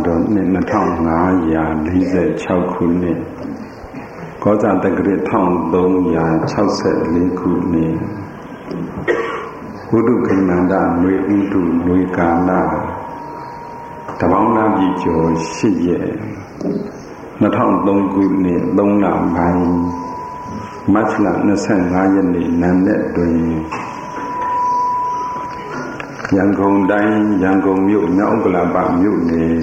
တော်နှစ်2546ခုနှစ်ကောဇာတက္ကရာ1364ခုနှစ်ဝိတုခိမန္တနွေဥတုနွေကာလတပေါင်းသားပြည်ကျော်8ရက်2003ခုနှစ်3လပိုင်းမတ်လ25ရက်နေ့နံနက်တွင်ရန်ကုန်တိုင်းရန်ကုန်မြို့မြောက်ဥက္ကလာပမြို့နယ်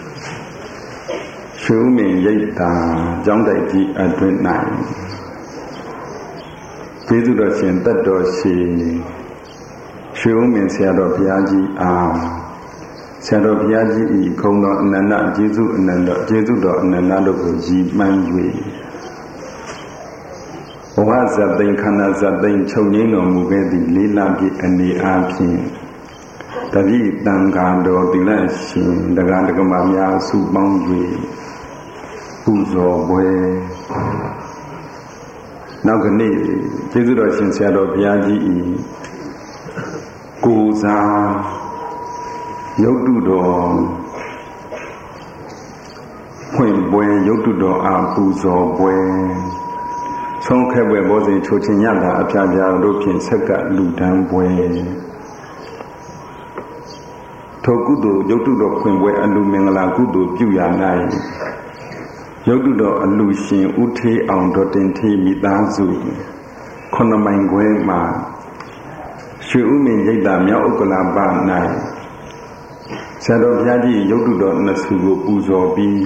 ရှုမင်းရိပ်သာကျောင်းတိုက်ကြီးအတွင်း၌ကျေးဇူးတော်ရှင်တတ်တော်ရှင်ရှုမင်းဆရာတော်ဘုရားကြီးအားဆရာတော်ဘုရားကြီးဤခုံတော်အနန္တကျေးဇူးအနန္တကျေးဇူးတော်အနန္တတို့ကိုရည်မှန်း၍ဘဝဇတ်သိမ်းခန္ဓာဇတ်သိမ်းချုပ်ငြိမ်းတော်မူခဲ့သည့်လေးလပြည့်အနေအားဖြင့်တတိတံဃာတော်တိလရှင်တက္ကဒကမများစုပေါင်း၍ပူဇော်ပွဲနောက်ကနေ့ကျေးဇူးတော်ရှင်ဆရာတော်ဘုရားကြီးဤကိုယ်စားရုပ်တုတော်ဖွင့်ပွဲရုပ်တုတော်အားပူဇော်ပွဲဆုံးခဲ့ပွဲဘောဇင်ချိုချင်းညတာအပြာပြာတို့ဖြင့်ဆက်ကလူတန်းပွဲထိုကုသိုလ်ရုပ်တုတော်ဖွင့်ပွဲအလူမင်္ဂလာကုသိုလ်ပြုရာ၌ရုပ်တုတော်အလူရှင်ဦးထေးအောင်တော်တင်ထေးမိသားစု9မိုင်ခွဲမှာရွှေဥမင်းရိပ်သာမြောက်ဥက္ကလာပ၌ဆရာတော်ဘုရားကြီးရုပ်တုတော်နှစ်ဆူကိုပူဇော်ပြီး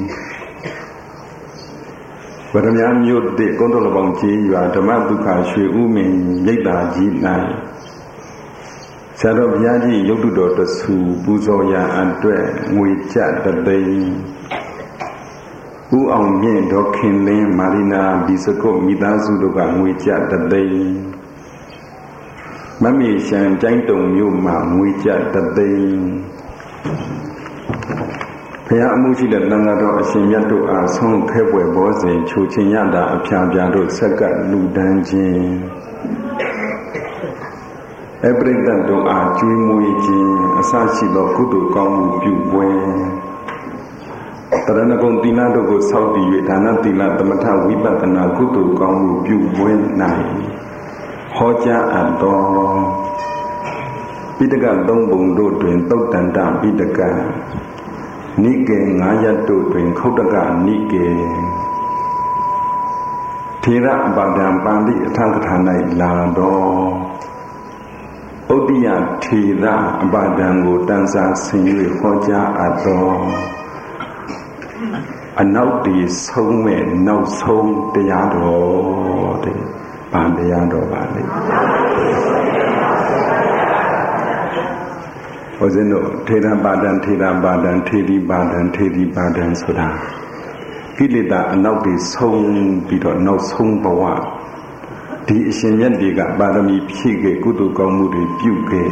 ဗရမ ्या မြို့တည်ကုန်းတော်လပေါင်းကြီးရွာဓမ္မဒုက္ခရွှေဥမင်းရိပ်သာကြီး၌ဆရာတော်ဘုရားကြီးရုပ်တုတော်တဆူပူဇော်ရန်အတွက်ငွေကျပ်တသိန်းဦးအောင်မြင့်ဒေါခင်လင်းမာရီနာဘီစကုတ်မိသားစုတို့ကငွေကျပ်တသိန်းမမေရှန်ကျိုင်းတုံမြို့မှာငွေကျပ်တသိန်းဘုရားအမှုရှိတဲ့တန်ဃာတော်အရှင်မြတ်တို့အားဆုံးခဲပွဲဘောဇင်ချိုချင်းရတာအဖျားပြားတို့ဆက်ကလူတန်းခြင်းအပရိသတ်တို့အားကျွေးမွေးခြင်းအစရှိသောကုသိုလ်ကောင်းမှုပြုပွဲတရဏဂုံသီလတို့ကိုစောင့်တည်၍ဒါနသီလသမထဝိပဿနာကုသိုလ်ကောင်းမှုပြုပွဲ၌ဟောကြားအပ်သောပိဋကသုံးပုံတို့တွင်သုတ်တန္တပိဋကနိကေ9ရပ်တို့တွင်ခုတ်တကနိကေထေရအပါဒံပန္တိအထကထာ၌လာတော်ဥဒ္ဒယထေရအပါဒံကိုတန်စာဆင်၍ဟောကြားအပ်သောအနောက်တည်ဆုံးမဲ့နောက်ဆုံးတရားတော်တဲ့ဗာတရားတော်ပါလေဘုဇင်းတို့ထေရပါဒံထေရပါဒံထေရီပါဒံထေရီပါဒံဆိုတာကိလေသာအနောက်တည်ဆုံးပြီးတော့နောက်ဆုံးဘဝဒီအရှင်မြတ်တွေကပါရမီဖြည့်ခဲ့ကုသိုလ်ကောင်းမှုတွေပြုခဲ့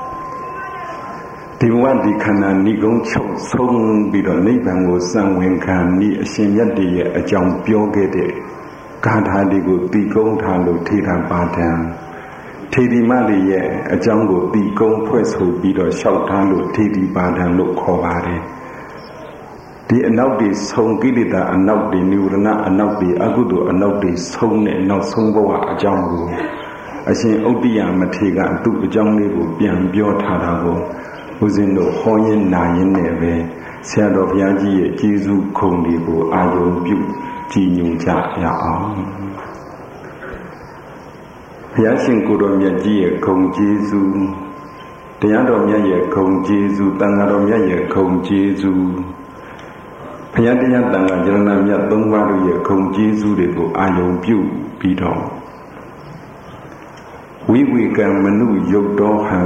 ဒီဘဝဒီခန္ဓာဏိကုံးချုပ်ဆုံးပြီးတော့နိဗ္ဗာန်ကိုစံဝင်ခံဤအရှင်မြတ်တွေရဲ့အကြောင်းပြောခဲ့တဲ့ဂါထာတွေကိုတည်ကုံးထားလို့ထေရပါဒံထေရီမတွေရဲ့အကြောင်းကိုတည်ကုံးဖွဲ့ဆိုပြီးတော့လျှောက်ထားလို့ထေရီပါဒံလို့ခေါ်ပါတယ်ဒီအနောက်တွေဆုံးကိလေသာအနောက်တွေနိဝရဏအနောက်တွေအကုသိုလ်အနောက်တွေဆုံးတဲ့နောက်ဆုံးဘဝအကြောင်းကိုအရှင်ဥဒ္ဒယမထေရကသူ့အကြောင်းလေးကိုပြန်ပြောထားတာကိုဦးဇင်းတို့ဟောရင်းနာရင်းနဲ့ပဲဆရာတော်ဘုရားကြီးရဲ့ကျေးဇူးခုံတွေကိုအာရုံပြုကြည်ညိုကြရအောင်ဘုရားရှင်ကိုယ်တော်မြတ်ကြီးရဲ့ခုံကျေးဇူးတရားတော်မြတ်ရဲ့ခုံကျေးဇူးတန်ဃာတော်မြတ်ရဲ့ခုံကျေးဇူးဘုရားတရားတန်ခါကျရဏမြတ်၃ပါးတို့ရဲ့ဂုဏ်ကျေးဇူးတွေကိုအာရုံပြုပြီးတော့ဝိဝေကံမနုယုတ်တော်ဟံ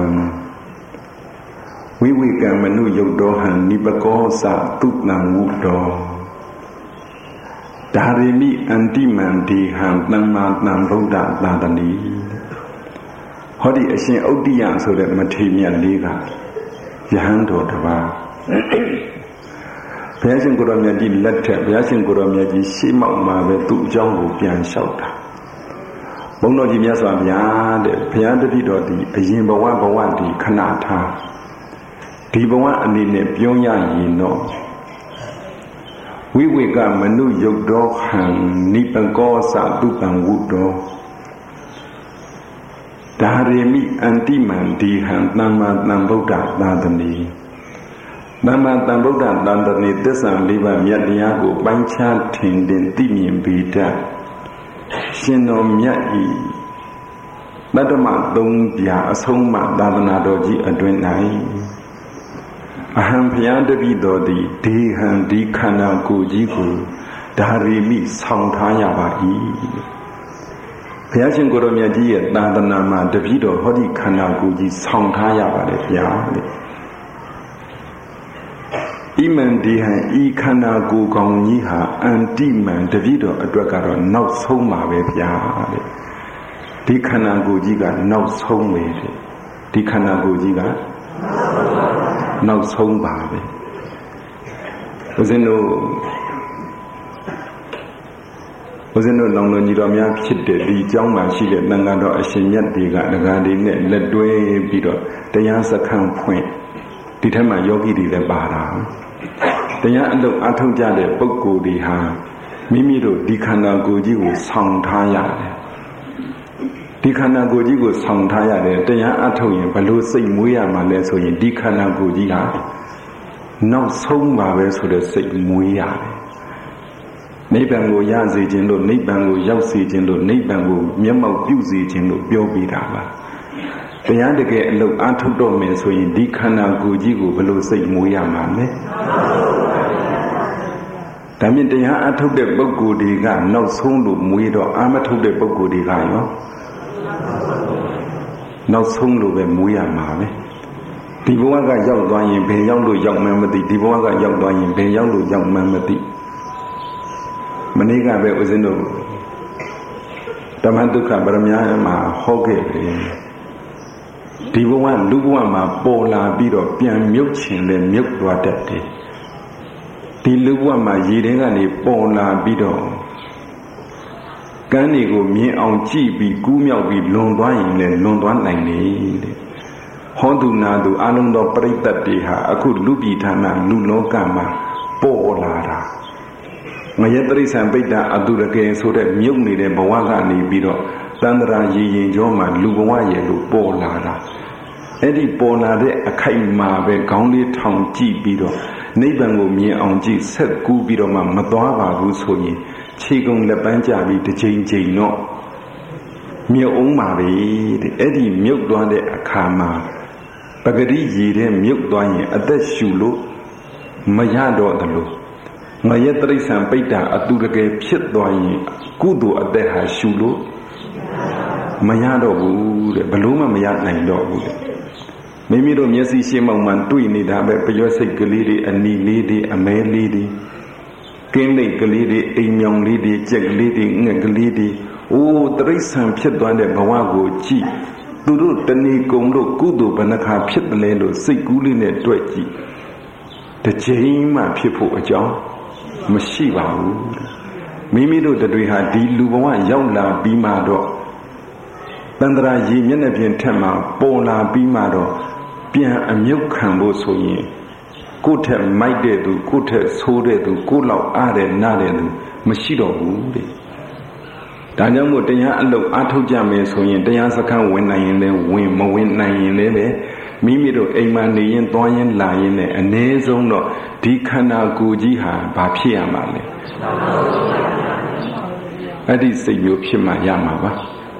ဝိဝေကံမနုယုတ်တော်ဟံနိပကောသတုနံဝုတော်ဒါရိမိအန္တိမန္တိဟံသမ္မာတံဗုဒ္ဓသာသနိဟောဒီအရှင်ဥဒ္ဒယဆိုတဲ့မထေရမြတ်လေးကယဟန်တော်တစ်ပါးဘုရားရှင်ကိုယ်တော်မြတ်ကြီးလက်ထက်ဘုရားရှင်ကိုယ်တော်မြတ်ကြီးရှေးမောက်မှာပဲသူ့အကြောင်းကိုပြန်လျှောက်တာဘုန်းတော်ကြီးမြတ်စွာဘုရားတဲ့ဘုရားတပည့်တော်ဒီအရင်ဘဝဒီခဏထားဒီဘဝအနေနဲ့ပြောရရင်တော့ဝိဝေကမနုယုတ်တော်ဟံနိပကောသတုပံဝုတော်ဒါရေမိအန္တိမန္ဒီဟံသမ္မာသမ္ဗုဒ္ဓသာသနေသမ္မာသမ္ဗုဒ္ဓသာသနေသစ္စာလေးပါးမြတ်တရားကိုပိုင်းခြားထင်တင်သိမြင်ပြီးတတ်ရှင်တော်မြတ်ဤပတ္တမသုံးပြအဆုံးမသာသနာတော်ကြီးအတွင်၌အဟံဘုရားတပည့်တော်သည်ဒေဟံဒီခန္ဓာကိုယ်ကြီးကိုဒါရီမိဆောင်ထားရပါ၏ဘုရားရှင်ကိုယ်တော်မြတ်ကြီးရဲ့သာသနာမှာတပည့်တော်ဟောဒီခန္ဓာကိုယ်ကြီးဆောင်ထားရပါတယ်ဗျာတဲ့ဣမန္ဒီဟံဤခန္ဓာကိုယ်ကောင်းကြီးဟာအန္တိမန်တပည့်တော်အတွက်ကတော့နောက်ဆုံးပါပဲဗျာတဲ့ဒီခန္ဓာကိုယ်ကြီးကနောက်ဆုံးပဲတဲ့ဒီခန္ဓာကိုယ်ကြီးကနောက်ဆုံးပါပဲဦးဇင်းတို့လောင်လုံးကြီးတော်များဖြစ်တဲ့ဒီအကြောင်းမှရှိတဲ့သံဃာတော်အရှင်မြတ်တွေကဒကာတွေနဲ့လက်တွဲပြီးတော့တရားစခန်းဖွင့်ဒီထက်မှယောဂီတွေလည်းပါတာတရားအလုပ်အထုတ်ကြတဲ့ပုဂ္ဂိုလ်တွေဟာမိမိတို့ဒီခန္ဓာကိုယ်ကြီးကိုဆောင်ထားရတယ်ဒီခန္ဓာကိုယ်ကြီးကိုဆောင်ထားရတယ်တရားအထုတ်ရင်ဘလို့စိတ်မွေးရမှာလဲဆိုရင်ဒီခန္ဓာကိုယ်ကြီးဟာနောက်ဆုံးပါပဲဆိုတဲ့စိတ်မွေးရတယ်နိဗ္ဗာန်ကိုရစေခြင်းလို့နိဗ္ဗာန်ကိုရောက်စေခြင်းလို့နိဗ္ဗာန်ကိုမျက်မှောက်ပြုစေခြင်းလို့ပြောပြတာပါတရားတကယ်အလုပ်အထုတ်တော့မယ်ဆိုရင်ဒီခန္ဓာကိုယ်ကြီးကိုဘလို့စိတ်မွေးရမှာလဲဒါမြင်တရားအထုတ်တဲ့ပုဂ္ဂိုလ်တွေကနောက်ဆုံးလို့မွေးတော့အာမထုတ်တဲ့ပုဂ္ဂိုလ်တွေကရောနောက်ဆုံးလို့ပဲမွေးရမှာပဲဒီဘဝကရောက်သွားရင်ဘယ်ရောက်လို့ရောက်မှန်းမသိဒီဘဝကရောက်သွားရင်ဘယ်ရောက်လို့ရောက်မှန်းမသိမနေ့ကပဲဦးဇင်းတို့ဓမ္မဒုက္ခပရမညာမှာဟောခဲ့တယ်ဒီဘဝလူဘဝမှာပေါ်လာပြီးတော့ပြန်မြုပ်ချင်လဲမြုပ်သွားတတ်တယ်ဒီလူဘဝမှာရေထဲကနေပေါ်လာပြီးတော့ကန်းတွေကိုမြင်အောင်ကြည့်ပြီးကူးမြောက်ပြီးလွန်သွားရင်လည်းလွန်သွားနိုင်တယ်တဲ့ဟောသူနာသူအလုံးသောပရိသတ်တွေဟာအခုလူပြည်ဌာနလူလောကမှာပေါ်လာတာငရဲတိရစ္ဆာန်ပိဋ္ဌအတုရကေဆိုတဲ့မြုပ်နေတဲ့ဘဝကနေပြီးတော့တန္တရာရည်ရင်ကျော်မှာလူဘဝရဲ့လို့ပေါ်လာတာအဲ့ဒီပေါ်လာတဲ့အခိုက်မှာပဲခေါင်းလေးထောင်ကြည့်ပြီးတော့နိဗ္ဗာန်ကိုမြင်အောင်ကြည့်ဆက်ကူးပြီးတော့မှမသွားပါဘူးဆိုရင်ခြေကုံလက်ပန်းကြပြီးတစ်ချိန်ချိန်တော့မြုပ်အောင်ပါပဲတဲ့အဲ့ဒီမြုပ်သွားတဲ့အခါမှာပဂတိရည်တဲ့မြုပ်သွားရင်အသက်ရှူလို့မရတော့တယ်လို့ငရဲတိရစ္ဆာန်ပိဋ္ဌအတုတကယ်ဖြစ်သွားရင်ကုသိုလ်အသက်ဟာရှူလို့မရတော့ဘူးတဲ့ဘလို့မှမရနိုင်တော့ဘူးတဲ့မိမိတို့မျက်စိရှင်းမှောင်မှတွေ့နေတာပဲပျောစိတ်ကလေးတွေအနီလေးတွေအမဲလေးတွေကင်းလိတ်ကလေးတွေအိမ်မြောင်လေးတွေကြက်ကလေးတွေငှက်ကလေးတွေအိုးတိရစ္ဆာန်ဖြစ်သွားတဲ့ဘဝကိုကြည့်သူတို့တဏီကုံလို့ကုသိုလ်ဘဏ္ဍခါဖြစ်တယ်လဲလို့စိတ်ကူးလေးနဲ့တွေ့ကြည့်တစ်ချိန်မှဖြစ်ဖို့အကြောင်းမရှိပါဘူးမိမိတို့တွေဟာဒီလူဘဝရောက်လာပြီးမှတော့တန္တရာရည်မျက်နှာပြင်ထက်မှပေါ်လာပြီးမှတော့ပြန်အမြုပ်ခံဖို့ဆိုရင်ကိုယ့်ထက်မိုက်တဲ့သူကိုယ့်ထက်ဆိုးတဲ့သူကိုယ့်လောက်အားတဲ့နားတဲ့သူမရှိတော့ဘူးတဲ့ဒါကြောင့်မို့တရားအလုပ်အားထုတ်ကြမယ်ဆိုရင်တရားစခန်းဝင်နိုင်ရင်လည်းဝင်မဝင်နိုင်ရင်လည်းမိမိတို့အိမ်မှာနေရင်သွားရင်လာရင်လည်းအ ਨੇ ဆုံးတော့ဒီခန္ဓာကိုယ်ကြီးဟာဘာဖြစ်ရမှာလဲအဲ့ဒီစိတ်မျိုးဖြစ်မှရမှာပါ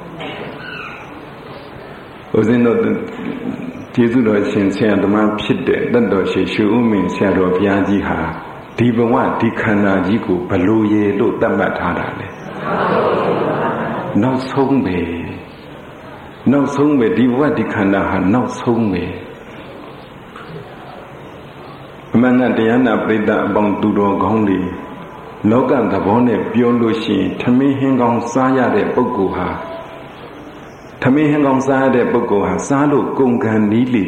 ဦးဇင်းတို့ကျေးဇူးတော်ရှင်ဆရာသမားဖြစ်တဲ့တတ်တော်ရှိရှုဥမင်းဆရာတော်ဘုရားကြီးဟာဒီဘဝဒီခန္ဓာကြီးကိုဘလို့ရေလို့သတ်မှတ်ထားတာလဲနောက်ဆုံးပဲဒီဘဝဒီခန္ဓာဟာနောက်ဆုံးပဲအမှန်တရားနာပရိသတ်အပေါင်းသူတော်ကောင်းတွေလောကသဘောနဲ့ပြောလို့ရှိရင်ထမင်းဟင်းကောင်းစားရတဲ့ပုဂ္ဂိုလ်ဟာထမင်းဟင်းကောင်းစားရတဲ့ပုဂ္ဂိုလ်ဟာစားလို့ကုန်ခံနီးလေ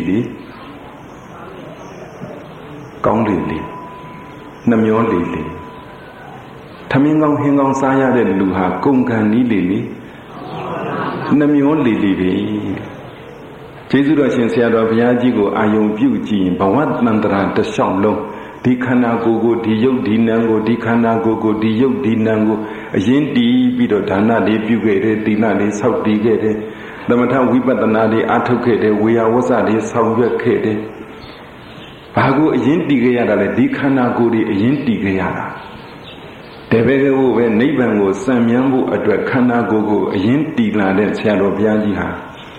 ကောင်းလေနှမျောလေထမင်းကောင်းဟင်းကောင်းစားရတဲ့လူဟာကုန်ခံနီးလေနှမျောလေပဲကျေးဇူးတော်ရှင်ဆရာတော်ဘုရားကြီးကိုအာယုံပြုကြည့်ရင်ဘဝတန္တရာတစ်လျှောက်လုံးဒီခန္ဓာကိုယ်ကိုဒီယုတ်ဒီနံကိုဒီခန္ဓာကိုယ်ကိုဒီယုတ်ဒီနံကိုအရင်တည်ပြီးတော့ဒါနတွေပြုခဲ့တယ်သီလတွေဆောက်တည်ခဲ့တယ်သမထဝိပဿနာတွေအားထုတ်ခဲ့တယ်ဝေယဝဆတွေဆောင်ရွက်ခဲ့တယ်ဘာကိုအရင်တည်ခဲ့ရတာလဲဒီခန္ဓာကိုယ်တွေအရင်တည်ခဲ့ရတာတပည့်ကိုပဲနိဗ္ဗာန်ကိုစံမြန်းဖို့အတွက်ခန္ဓာကိုယ်ကိုအရင်တည်လာတဲ့ဆရာတော်ဘုရားကြီးဟာ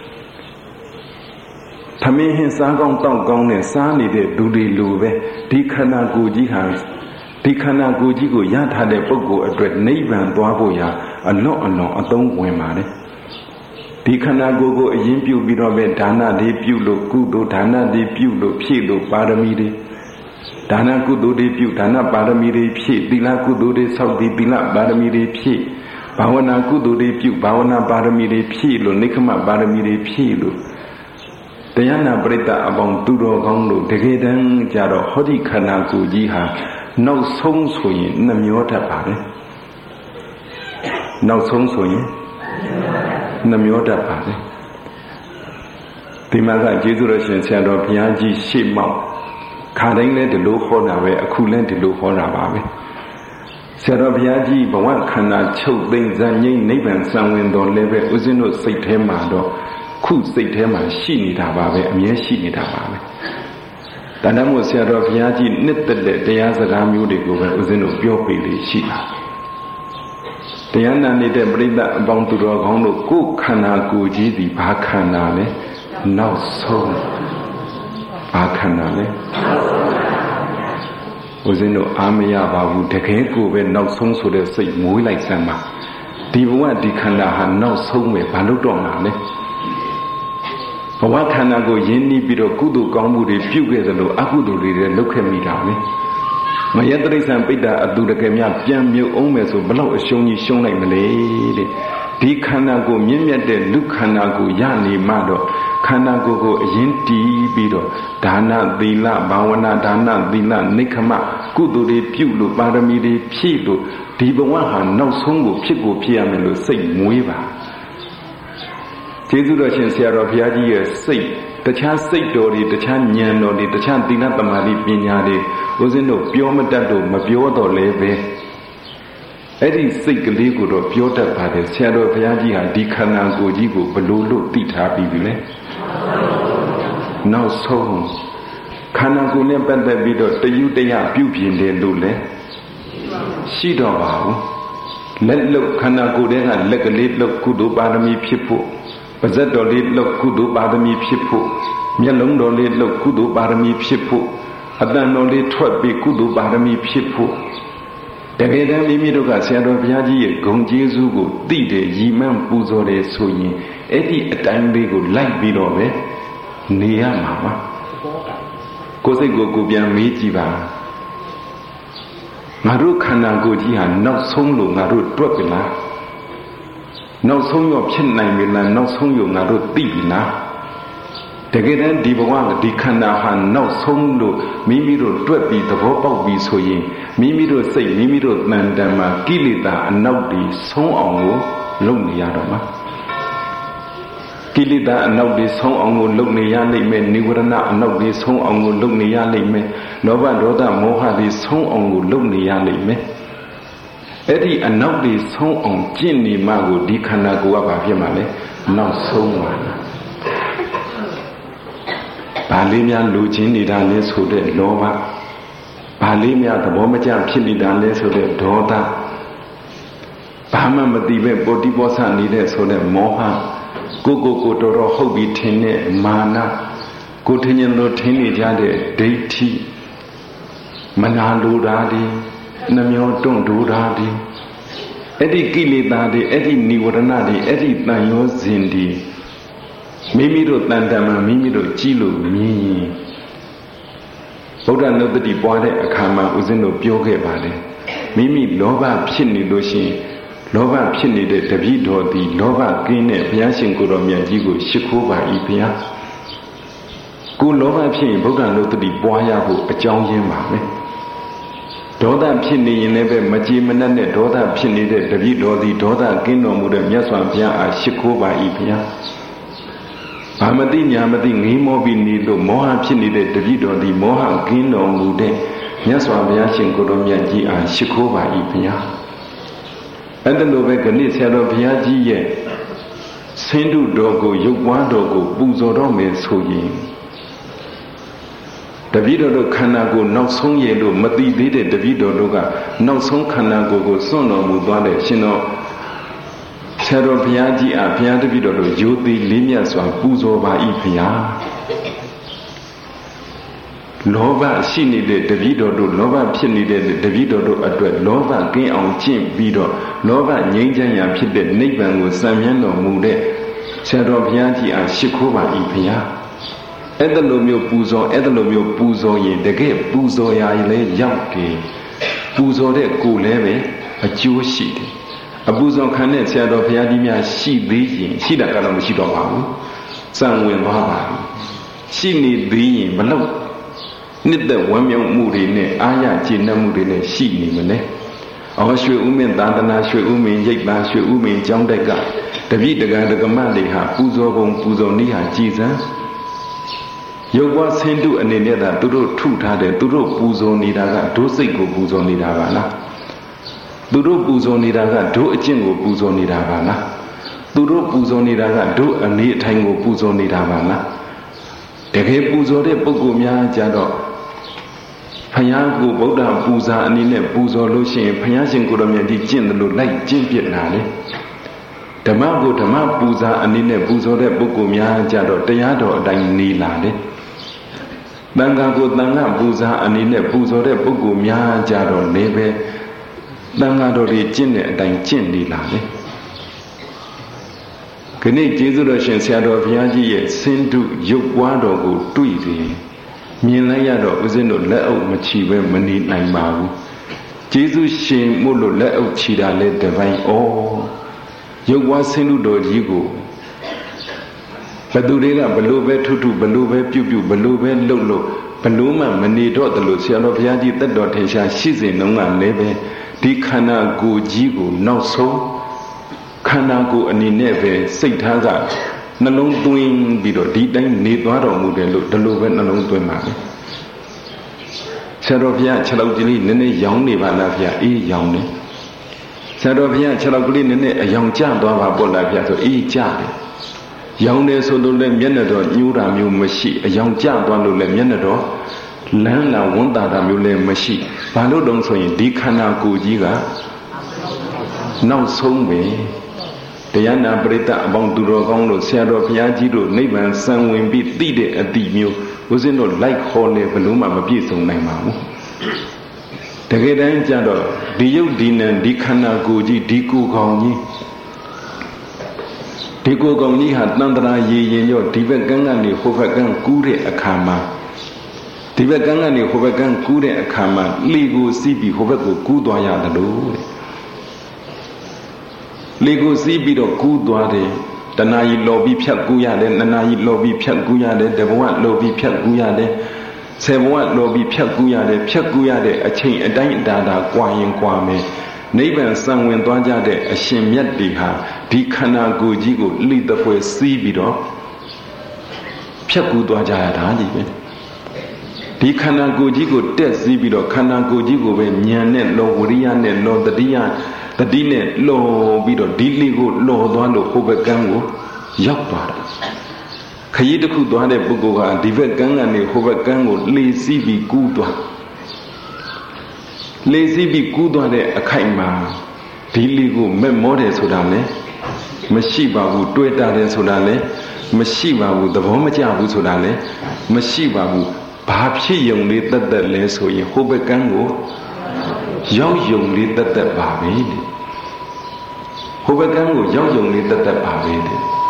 သမင်းဟင်းစားကောင်းတောက်ကောင်းနဲ့စားနေတဲ့သူတွေလိုပဲဒီခန္ဓာကိုယ်ကြီးဟာဒီခန္ဓာကိုယ်ကြီးကိုရထားတဲ့ပုဂ္ဂိုလ်အတွက်နိဗ္ဗာန်သွားဖို့ရာအလွန်အသုံးဝင်ပါတယ်ဒီခန္ဓာကိုယ်ကိုအရင်ပြုပြီးတော့ပဲဒါနတွေပြုလို့ကုသိုလ်ဒါနတွေပြုလို့ဖြည့်လို့ပါရမီတွေဒါနကုသိုလ်တွေပြုဒါနပါရမီတွေဖြည့်သီလကုသိုလ်တွေဆောက်တည်သီလပါရမီတွေဖြည့်ဘာဝနာကုသိုလ်တွေပြုဘာဝနာပါရမီတွေဖြည့်လို့နိက္ခမပါရမီတွေဖြည့်လို့တရားနာပရိသတ်အပေါင်းသူတော်ကောင်းတို့တကယ်တမ်းကြတော့ဟောဒီခန္ဓာကိုယ်ကြီးဟာနောက်ဆုံးဆိုရင်နှမျောတတ်ပါပဲနောက်ဆုံးဆိုရင်နှမျောတတ်ပါပဲဒီမှာကကျေးဇူးတော်ရှင်ဆရာတော်ဘုရားကြီးရှေ့မောက်ခါတိုင်းလည်းဒီလိုဟောတာပဲအခုလည်းဒီလိုဟောတာပါပဲဆရာတော်ဘုရားကြီးဘဝခန္ဓာချုပ်သိမ့်ဇန်ငိမ့်နိဗ္ဗာန်စံဝင်တော်လည်းပဲဥစဉ်တို့စိတ်ထဲမှာတော့ခုစိတ်ထဲမှာရှိနေတာပါပဲအမြဲရှိနေတာပါပဲတဏ္ဍမို့ဆရာတော်ဘုရားကြီးနှစ်သက်တဲ့တရားစကားမျိုးတွေကိုပဲဥစဉ်တို့ပြောပြလေရှိတာတရားနာနေတဲ့ပရိသတ်အပေါင်းသူတော်ကောင်းတို့ကိုယ်ခန္ဓာကိုယ်ကြီးဒီဘာခန္ဓာလဲနောက်ဆုံးဘာခန္ဓာလဲဥစဉ်တို့အာမရပါဘူးတကယ်ကိုပဲနောက်ဆုံးဆိုတဲ့စိတ်မွေးလိုက်စမ်းပါဒီဘဝဒီခန္ဓာဟာနောက်ဆုံးပဲဘာလို့တော့မှာလဲဘဝခန္ဓာကိုယဉ်နီးပြီးတော့ကုသိုလ်ကောင်းမှုတွေပြုခဲ့သလိုအကုသိုလ်တွေလည်းလုပ်ခဲ့မိတာပဲမယတရိစ္ဆန်ပိဋ္ဌအတူတကယ်များပြန်မြုပ်အောင်မယ်ဆိုဘလောက်အရှုံးကြီးရှုံးလိုက်မလဲတဲ့ဒီခန္ဓာကိုမြင့်မြတ်တဲ့လူခန္ဓာကိုရနေမှတော့ခန္ဓာကိုယ်ကိုအရင်တည်ပြီးတော့ဒါနသီလဘာဝနာဒါနသီလနိက္ခမကုသိုလ်တွေပြုလို့ပါရမီတွေဖြည့်လို့ဒီဘဝဟာနောက်ဆုံးကိုဖြစ်ရမယ်လို့စိတ်မွေးပါကျေးဇူးတော်ရှင်ဆရာတော်ဘုရားကြီးရဲ့စိတ်တခြားစိတ်တော်တွေတခြားဉာဏ်တော်တွေတခြားသီလသမာဓိပညာတွေဦးဇင်းတို့ပြောမတတ်တော့မပြောတော့လဲပဲအဲ့ဒီစိတ်ကလေးကိုတော့ပြောတတ်ပါတယ်ဆရာတော်ဘုရားကြီးဟာဒီခန္ဓာကိုယ်ကြီးကိုဘလို့လို့သိထားပြီးပြီလေနောက်ဆုံးခန္ဓာကိုယ်နဲ့ပတ်သက်ပြီးတော့တယူတရပြုပြင်တယ်လို့လဲရှိတော့ပါဘူးလက်လုတ်ခန္ဓာကိုယ်ထဲကလက်ကလေးလုတ်ကုသိုလ်ပါရမီဖြစ်ဖို့ပါဇက်တော်လေးလုတ်ကုသိုလ်ပါရမီဖြစ်ဖို့မျက်လုံးတော်လေးလုတ်ကုသိုလ်ပါရမီဖြစ်ဖို့အတန်တော်လေးထွက်ပြီးကုသိုလ်ပါရမီဖြစ်ဖို့တကယ်တမ်းမိမိတို့ကဆရာတော်ဘုရားကြီးရဲ့ဂုဏ်ကျေးဇူးကိုသိတယ်ရည်မှန်းပူဇော်တယ်ဆိုရင်အဲ့ဒီအတိုင်းလေးကိုလိုက်ပြီးတော့ပဲနေရမှာပါကိုယ်စိတ်ကိုပြန်မေးကြည့်ပါငါတို့ခန္ဓာကိုယ်ကြီးဟာနောက်ဆုံးလို့ငါတို့တွက်ပြီလားနောက်ဆုံးရောဖြစ်နိုင်ပြီလားနောက်ဆုံးရောငါတို့သိပြီလားတကယ်တမ်းဒီဘဝကဒီခန္ဓာဟာနောက်ဆုံးလို့မိမိတို့တွက်ပြီးသဘောပေါက်ပြီးဆိုရင်မိမိတို့စိတ်မိမိတို့တန်တမ်းမှာကိလေသာအနောက်တွေဆုံးအောင်ကိုလုပ်နေရတော့မှာကိလေသာအနောက်တွေဆုံးအောင်ကိုလုပ်နေရလိမ့်မယ်နိဝရဏအနောက်တွေဆုံးအောင်ကိုလုပ်နေရလိမ့်မယ်လောဘဒေါသမောဟတွေဆုံးအောင်ကိုလုပ်နေရလိမ့်မယ်အဲ့ဒီအနောက်တွေဆုံးအောင်ကျင့်နေမှကိုဒီခန္ဓာကိုယ်ကဘာဖြစ်မှာလဲနောက်ဆုံးပါလားဘာလေးများလူချင်းနေတာလဲဆိုတဲ့လောဘဘာလေးများသဘောမကျဖြစ်နေတာလဲဆိုတဲ့ဒေါသဘာမှမသိပဲပေါ်တိပေါ်ဆနေတဲ့ဆိုတဲ့မောဟကိုတော်တော်ဟုတ်ပြီးထင်တဲ့မာနကိုထင်ရင်လို့ထင်နေကြတဲ့ဒိဋ္ဌိမနာလိုတာဒီနှမျောတွန့်ဒူတာဒီအဲ့ဒီကိလေသာတွေအဲ့ဒီនិဝရဏတွေအဲ့ဒီတန်ရောစဉ်တွေမိမိတို့တန်တမ်းမှမိမိတို့ကြည့်လို့မြင်ရင်ဗုဒ္ဓနုတ္တိပွားတဲ့အခါမှာဦးဇင်းတို့ပြောခဲ့ပါတယ်မိမိလောဘဖြစ်နေလို့ရှိရင်လောဘဖြစ်နေတဲ့တပည့်တော်သည်လောဘကင်းတဲ့ဘုရားရှင်ကိုယ်တော်မြတ်ကြီးကိုရှိခိုးပါ၏ဘုရားကိုလောဘဖြစ်ရင်ဗုဒ္ဓနုတ္တိပွားရဖို့အကြောင်းရင်းပါပဲဒေါသဖြစ်နေရင်လည်းပဲမကြည်မနှက်နဲ့ဒေါသဖြစ်နေတဲ့တပည့်တော်သည်ဒေါသကင်းတော်မူတဲ့မြတ်စွာဘုရားအားရှိခိုးပါ၏ဘုရား Amati Yamati Nimobi Nido Moha Pinide Davido di Moha Gino Mude Nyaswa Biashin Goromyaji and Shikova Ipia and the Novegani Sero Piaji ye Sindu Dogo Yukwa Dogo Buzorome Soyin Davido Kanago not song yedo Mati did Davido Doga not song Kanago Sono Mudale Shino Sero Piaji a Pia Davido Yudi Linias or Buzo by Ipia Lova she needed Davido, Lova she needed Davido address Lova gay on Jim Vido, Lova Yanja Pide Niban with Samiano Mude, Sero Piaji and Shikova Ipia. Edalomio Buzo, Edalomio Buzo ye, the gay Buzo Yaile Yanke, Buzo de Guleve, a Jewish sheet. A Buzo Canet said of Yadimia, she being, she that got on the sheet of our son will have. She need being below. Nid the one young moody ne, Aya Gina Moody ne, she nimene. Our sure women, Dandana, sure women, Yakba, sure women, John Dega, the Vida, the commanding her, Buzo Bong, Buzo Nia, Jesus. You was Hindu and in the Duro Tutade, Duro Buzo Nidaga, Dosego Buzo Nidavana. Duro Buzo Nidaga, Do a Jingo Buzo Nidavana. Duro Buzo Nidaga, Do a neat tango Buzo Nidavana. The He Buzo de Bogomia Jado. Payago Boda Buza and in a Buzo Lucian, Payashin Guromia di Jin, look like Jim Vietnam. Tamago Tama Buza and in a Buzo de Bogomia Jado, Tayado, Dang Nilade. Dangago Danga Buza and in a Buzo de Bogomia Jado, Neve. Dangado de Jin, Dang Jin Nilade. Can it Jesus shadow of Yaji, send to Yokwado go Tuivi? Milayado was in the Leo Machive Mani Naimaru. Jesus shame Molo Leo Chida let divine all. Yokwa Sendu Yigo. Badurega Balove Tutu Balove Pupu Balove Lolo Paluma Mani dot the Luciano of Yaji that dot Hesha she's in Nonga Neve. Dikana go Jigo, no so. Kanago and Neve, Saitaza, Nalong doing Bido, Didang, Nidwaro Mudelo, the Loven along to Mami. Sarovia, Chalogili, Nene, young Nivalavia, young. Sarovia, Chalogili, Nene, a young child of our Bolavia to child. Young Sodolem Yenado, Nura Mu Mashi, a young child on Lulem Yenado, Lana Wanda Mule Mashi, Palodon so in Dikana go Jiga. Now so me. Diana Brita about Durogong, Sierra Piagido, Neighbor, San Wimby, Dide at the Mew, was in no like Holy Paluma of Piso Naimamu. The Gedan Jado, Dio Dina, Dikana Goji, Diku Gongi. Diku Gongi had Nandra Ye, your Divagangani, Hovagan Kure Akama. Divagangani, Hovagan Kure Akama, Lego Sibi, Hovago Kudoya the Lord. Lego Zibido Gudwade, Danai Lobby Piaguyade, Nanai Lobby Piaguyade, the one Lobby Piaguyade, Sewan Lobby Piaguyade, a chain a dine dada, Guayin Guame, neighbor and son when Dwajade, a shame yet diha, Dikana Gojigo, lead the way Zibido Piagudwajada, Dikana Gojigo, death Zibido, Kana Gojigo, Nyanet, Lo Wuriane, Lo the Dian. The dinner low bido diligo low doando hobagango yakbara. Kayidaku doande bugoga divaganga ne hobagango lazy be gudwa. Lazy be gudwa de akaima diligo memore sodane. Mashiba wu tweta de sodane. Mashiba wu the vomaja wu sodane. Mashiba wu babshi young lit that less so in hobagango. Young lit that baby. Hobagango, young lit that baby.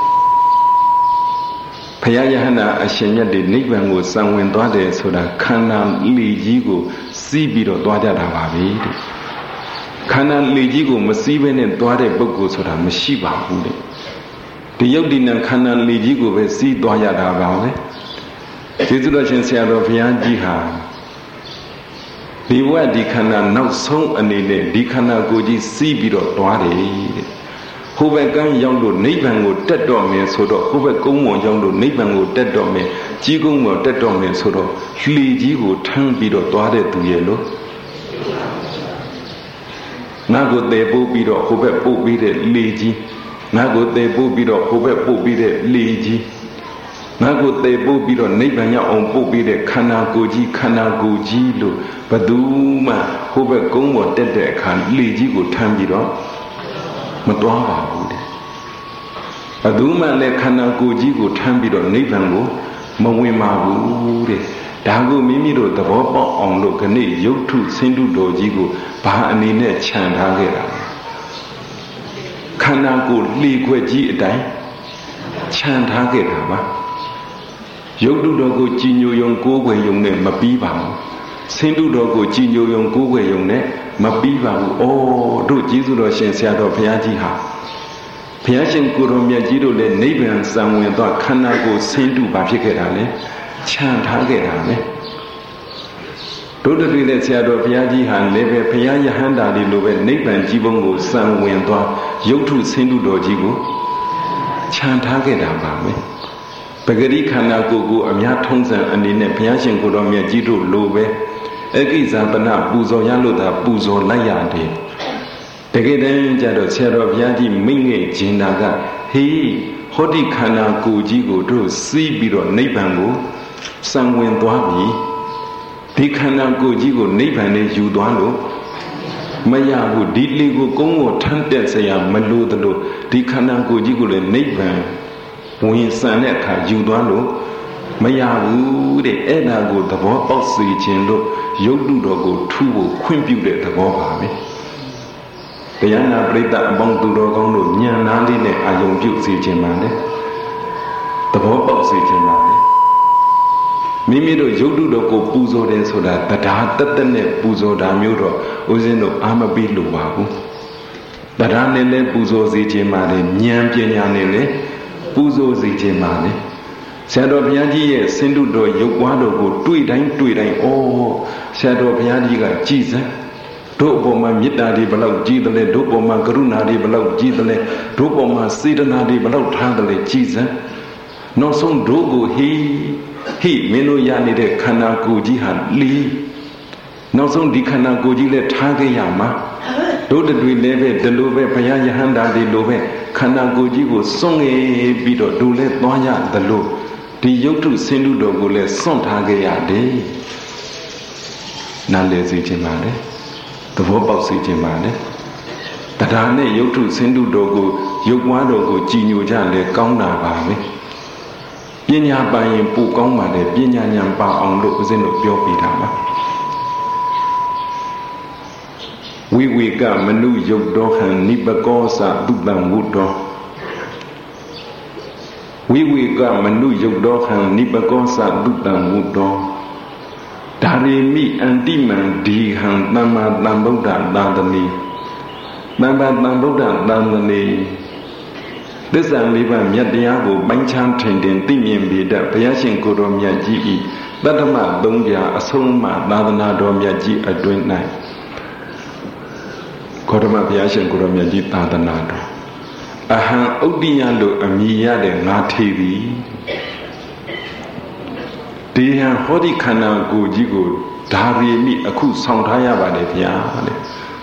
Payahana, a shenya de Nivan was somewhere dwade so that Kana Li Yigo, Sibido dwada baby. Kana Li Yigo, Masiven and dwade bogo so that Mashiba Hudi. The Yodin and Kana Li Yigo will see dwaya baby. Jesus said of Yanjiha. Biwa Dikana now so anile, Dikana Goji Sibido Dwade. ဟိုဘက်ကန်းရောက်လို့နိဗ္ဗာန်ကိုတက်တော့မယ်ဆိုတော့ဟိုဘက်ကုန်းပေါ်ရောက်လို့နိဗ္ဗာန်ကိုတက်တော့မယ်ကြီးကုန်းပေါ်တက်တော့မယ်ဆိုတော့လှေကြီးကိုထမ်းပြီးတော့သွားတဲ့သူရဲ့လို့ငါကိုတည်ပို့ပြီးတော့ဟိုဘက်ပို့ပြီးတဲ့လေကြီးငါကိုတည်ပို့ပြီးတော့ဟိုဘက်ပို့ပြီးတဲ့လေကြီးငါကိုတည်ပို့ပြီးတော့နိဗ္ဗာန်ရောက်အောင်ပို့ပြီးတဲ့ခန္ဓာကိုယ်ကြီးလို့ဘယ်သူမှဟိုဘက်ကုန်းပေါ်တက်တဲ့အခါလေကြီးကိုထမ်းပြီးတော့မသွားပါဘူးတဲ့ဘယ်သူမှလည်းခန္ဓာကိုယ်ကြီးကိုထမ်းပြီးတော့နိဗ္ဗာန်ကိုမဝင်ပါဘူးတဲ့ဒါကိုမိမိတို့သဘောပေါက်အောင်လို့ခဏရုပ်ထုဆင်းတုတော်ကြီးကိုဘာအနေနဲ့ခြံထားခဲ့တာခန္ဓာကိုယ်လှေခွက်ကြီးအတိုင်းခြံထားခဲ့တာပါရုပ်တုတော်ကိုကြည်ညိုယုံကိုးကွယ်ယုံနဲ့မပြီးပါဘူးဆင်းတုတော်ကိုကြည်ညိုယုံကိုးကွယ်ယုံနဲ့မပြီးပါဘူးဩတို့ကျေးဇူးတော်ရှင်ဆရာတော်ဘုရားကြီးဟာဘုရားရှင်ကိုရောမြတ်ကြီးတို့လည်းနိဗ္ဗာန်စံဝင်သွားခန္ဓာကိုယ်ဆင်းတုပါဖြစ်ခဲ့တာလေခြံထားခဲ့တာလေတို့တွေလည်းဆရာတော်ဘုရားကြီးဟာလည်းပဲဘုရားယဟန္တာတွေလိုပဲနိဗ္ဗာန်ကြီးဘုံကိုစံဝင်သွားရုပ်ထုဆင်းတုတော်ကြီးကိုခြံထားခဲ့တာပါပဲပဂရိခန္ဓာကိုယ်ကိုအများထုံးစံအနေနဲ့ဘုရားရှင်ကိုရောမြတ်ကြီးတို့လိုပဲအကိဇာပနပူဇော်ရလို့သာပူဇော်လိုက်ရတယ်တကယ်တမ်းကျတော့ဆရာတော်ဘုရားကြီးမိန့်ခဲ့ခြင်းတာကဟေးဟောဒီခန္ဓာကိုယ်ကြီးကိုတို့စီးပြီးတော့နိဗ္ဗာန်ကိုစံဝင်သွားပြီဒီခန္ဓာကိုယ်ကြီးကိုနိဗ္ဗာန်နဲ့ယူသွားလို့မရဘူးဒီလေကိုကုန်းကိုထမ်းတက်เสียမလို့တလို့ဒီခန္ဓာကိုယ်ကြီးကိုလည်းနိဗ္ဗာန်ဝင်စံတဲ့အခါယူသွားလို့မရဘူးတဲ့အဲ့ဒါကိုသဘောပေါက်စေခြင်းလို့ရုပ်တုတော်ကိုထူဖို့ခွင့်ပြုတဲ့သဘောပါပဲတရားနာပရိသတ်အပေါင်းသူတော်ကောင်းတို့ဉာဏ်နာလေးနဲ့အာယုံပြုစေခြင်းပါလေသဘောပေါက်စေခြင်းပါလေမိမိတို့ရုပ်တုတော်ကိုပူဇော်တယ်ဆိုတာတရားတသက်နဲ့ပူဇော်တာမျိုးတော့ဦးဇင်းတို့အာမပေးလို့ပါဘူးတရားနဲ့လည်းပူဇော်စေခြင်းပါလေဉာဏ်ပညာနဲ့လည်းပူဇော်စေခြင်းပါလေဆရာတော်ဘုရားကြီးရဲ့ဆင်းတုတော်ရုပ်ပွားတော်ကိုတွေ့တိုင်းဩဆရာတော်ဘုရားကြီးကကြည်စမ်းတို့အပေါ်မှာမေတ္တာတွေဘလောက်ကြီးသလဲတို့ပေါ်မှာကရုဏာတွေဘလောက်ကြီးသလဲတို့ပေါ်မှာစေတနာတွေဘလောက်ထားသလဲကြည်စမ်းနောက်ဆုံးတို့ကိုဟိမင်းတို့ရနေတဲ့ခန္ဓာကိုယ်ကြီးဟာလီနောက်ဆုံးဒီခန္ဓာကိုယ်ကြီးလည်းထားခဲ့ရမှာတို့တွေလည်းပဲဒီလိုပဲဘုရားယဟန္တာတွေလိုပဲခန္ဓာကိုယ်ကြီးကိုစွန့်ငယ်ပြီးတော့တို့လည်းသွားရသလိုဒီရုပ်ထုဆင်းတုတော်ကိုလည်းစွန့်ထားခဲ့ရတယ်နားလည်စေခြင်းပါလေသဘောပေါက်စေခြင်းပါလေတရားနဲ့ရုပ်ထုဆင်းတုတော်ကိုရုပ်ဝါးတော်ကိုကြည်ညိုကြလဲကောင်းတာပါပဲပညာပိုင်ရင်ပိုကောင်းပါလေပညာဉာဏ်ပါအောင်လို့ဦးဇင်းတို့ပြောပြတာပါဝိဝေကမနုယုတ်တော်ဟံနိပကောသတုတံဝုတောဝိဝေကမနုယုတ်တော်ဟံနိပကောသတုတံဝုတောဒါရိမိအန္တိမံဒီဟံသမ္မာသမ္ဗုဒ္ဓသာသနိသမ္မာသမ္ဗုဒ္ဓသာသနိသစ္စာလေးပါးမြတ်တရားကိုပိုင်းခြားထင်တင်သိမြင်ပြီးတဲ့ဘုရားရှင်ကိုယ်တော်မြတ်ကြီးဤတတ္တမသုံးပြအဆုံးအမသာသနာတော်မြတ်ကြီးအတွင်း၌ခေါရမဘုရားရှင်ကိုယ်တော်မြတ်ကြီးသာသနာတော်အဟံဥဒ္ဒိယလို့အမည်ရတဲ့ငါထေသည်ဒီဟံဟောဒီခန္ဓာကိုယ်ကြီးကိုဒါရီမိအခုဆောင်ထားရပါတယ်ဗျာတဲ့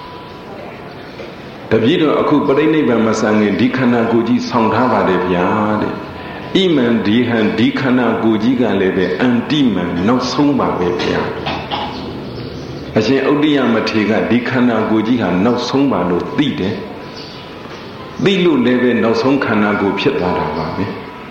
တပည့်တော်အခုပြိဋိနိဗ္ဗာန်မဆံခင်ဒီခန္ဓာကိုယ်ကြီးဆောင်ထားပါတယ်ဗျာတဲ့ဣမံဒီဟံဒီခန္ဓာကိုယ်ကြီးကလည်းပဲအန္တိမံနောက်ဆုံးပါပဲဗျာအရှင်ဥဒ္ဒိယမထေရကဒီခန္ဓာကိုယ်ကြီးဟာနောက်ဆုံးပါလို့သိတယ်သိလို့လည်းပဲနောက်ဆုံးခန္ဓာကိုယ်ဖြစ်သွားတာပါပဲ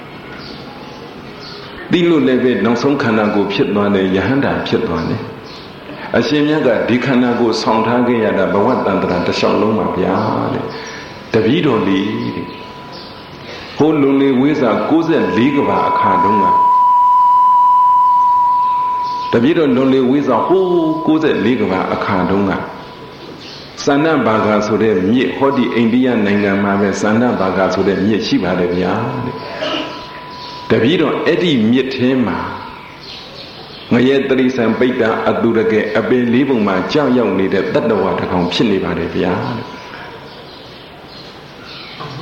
သိလို့လည်းပဲနောက်ဆုံးခန္ဓာကိုယ်ဖြစ်သွားတယ်ယဟန္တာဖြစ်သွားတယ်အရှင်မြတ်ကဒီခန္ဓာကိုယ်ဆောင်ထားခဲ့ရတာဘဝတန်တရာတစ်လျှောက်လုံးပါဗျာတဲ့တပည့်တော်လေးတဲ့ဟိုလွန်လေဝိဇ္ဇာ94ကဘာအခါတုန်းကတပည့်တော်လွန်လေဝိဇ္ဇာဟို94ကဘာအခါတုန်းကစန္ဒဘာဂဆိုတဲ့မြစ်ဟောဒီအိန္ဒိယနိုင်ငံမှာပဲစန္ဒဘာဂဆိုတဲ့မြစ်ရှိပါတယ်ဗျာတဲ့တပည့်တော်အဲ့ဒီမြစ်ထဲမှာငရဲတရိษံပိတ္တာအတုရကဲအပင်လေးပုံမှာကြောက်ရောက်နေတဲ့တတ္တဝါတစ်ကောင်ဖြစ်နေပါတယ်ဗျာ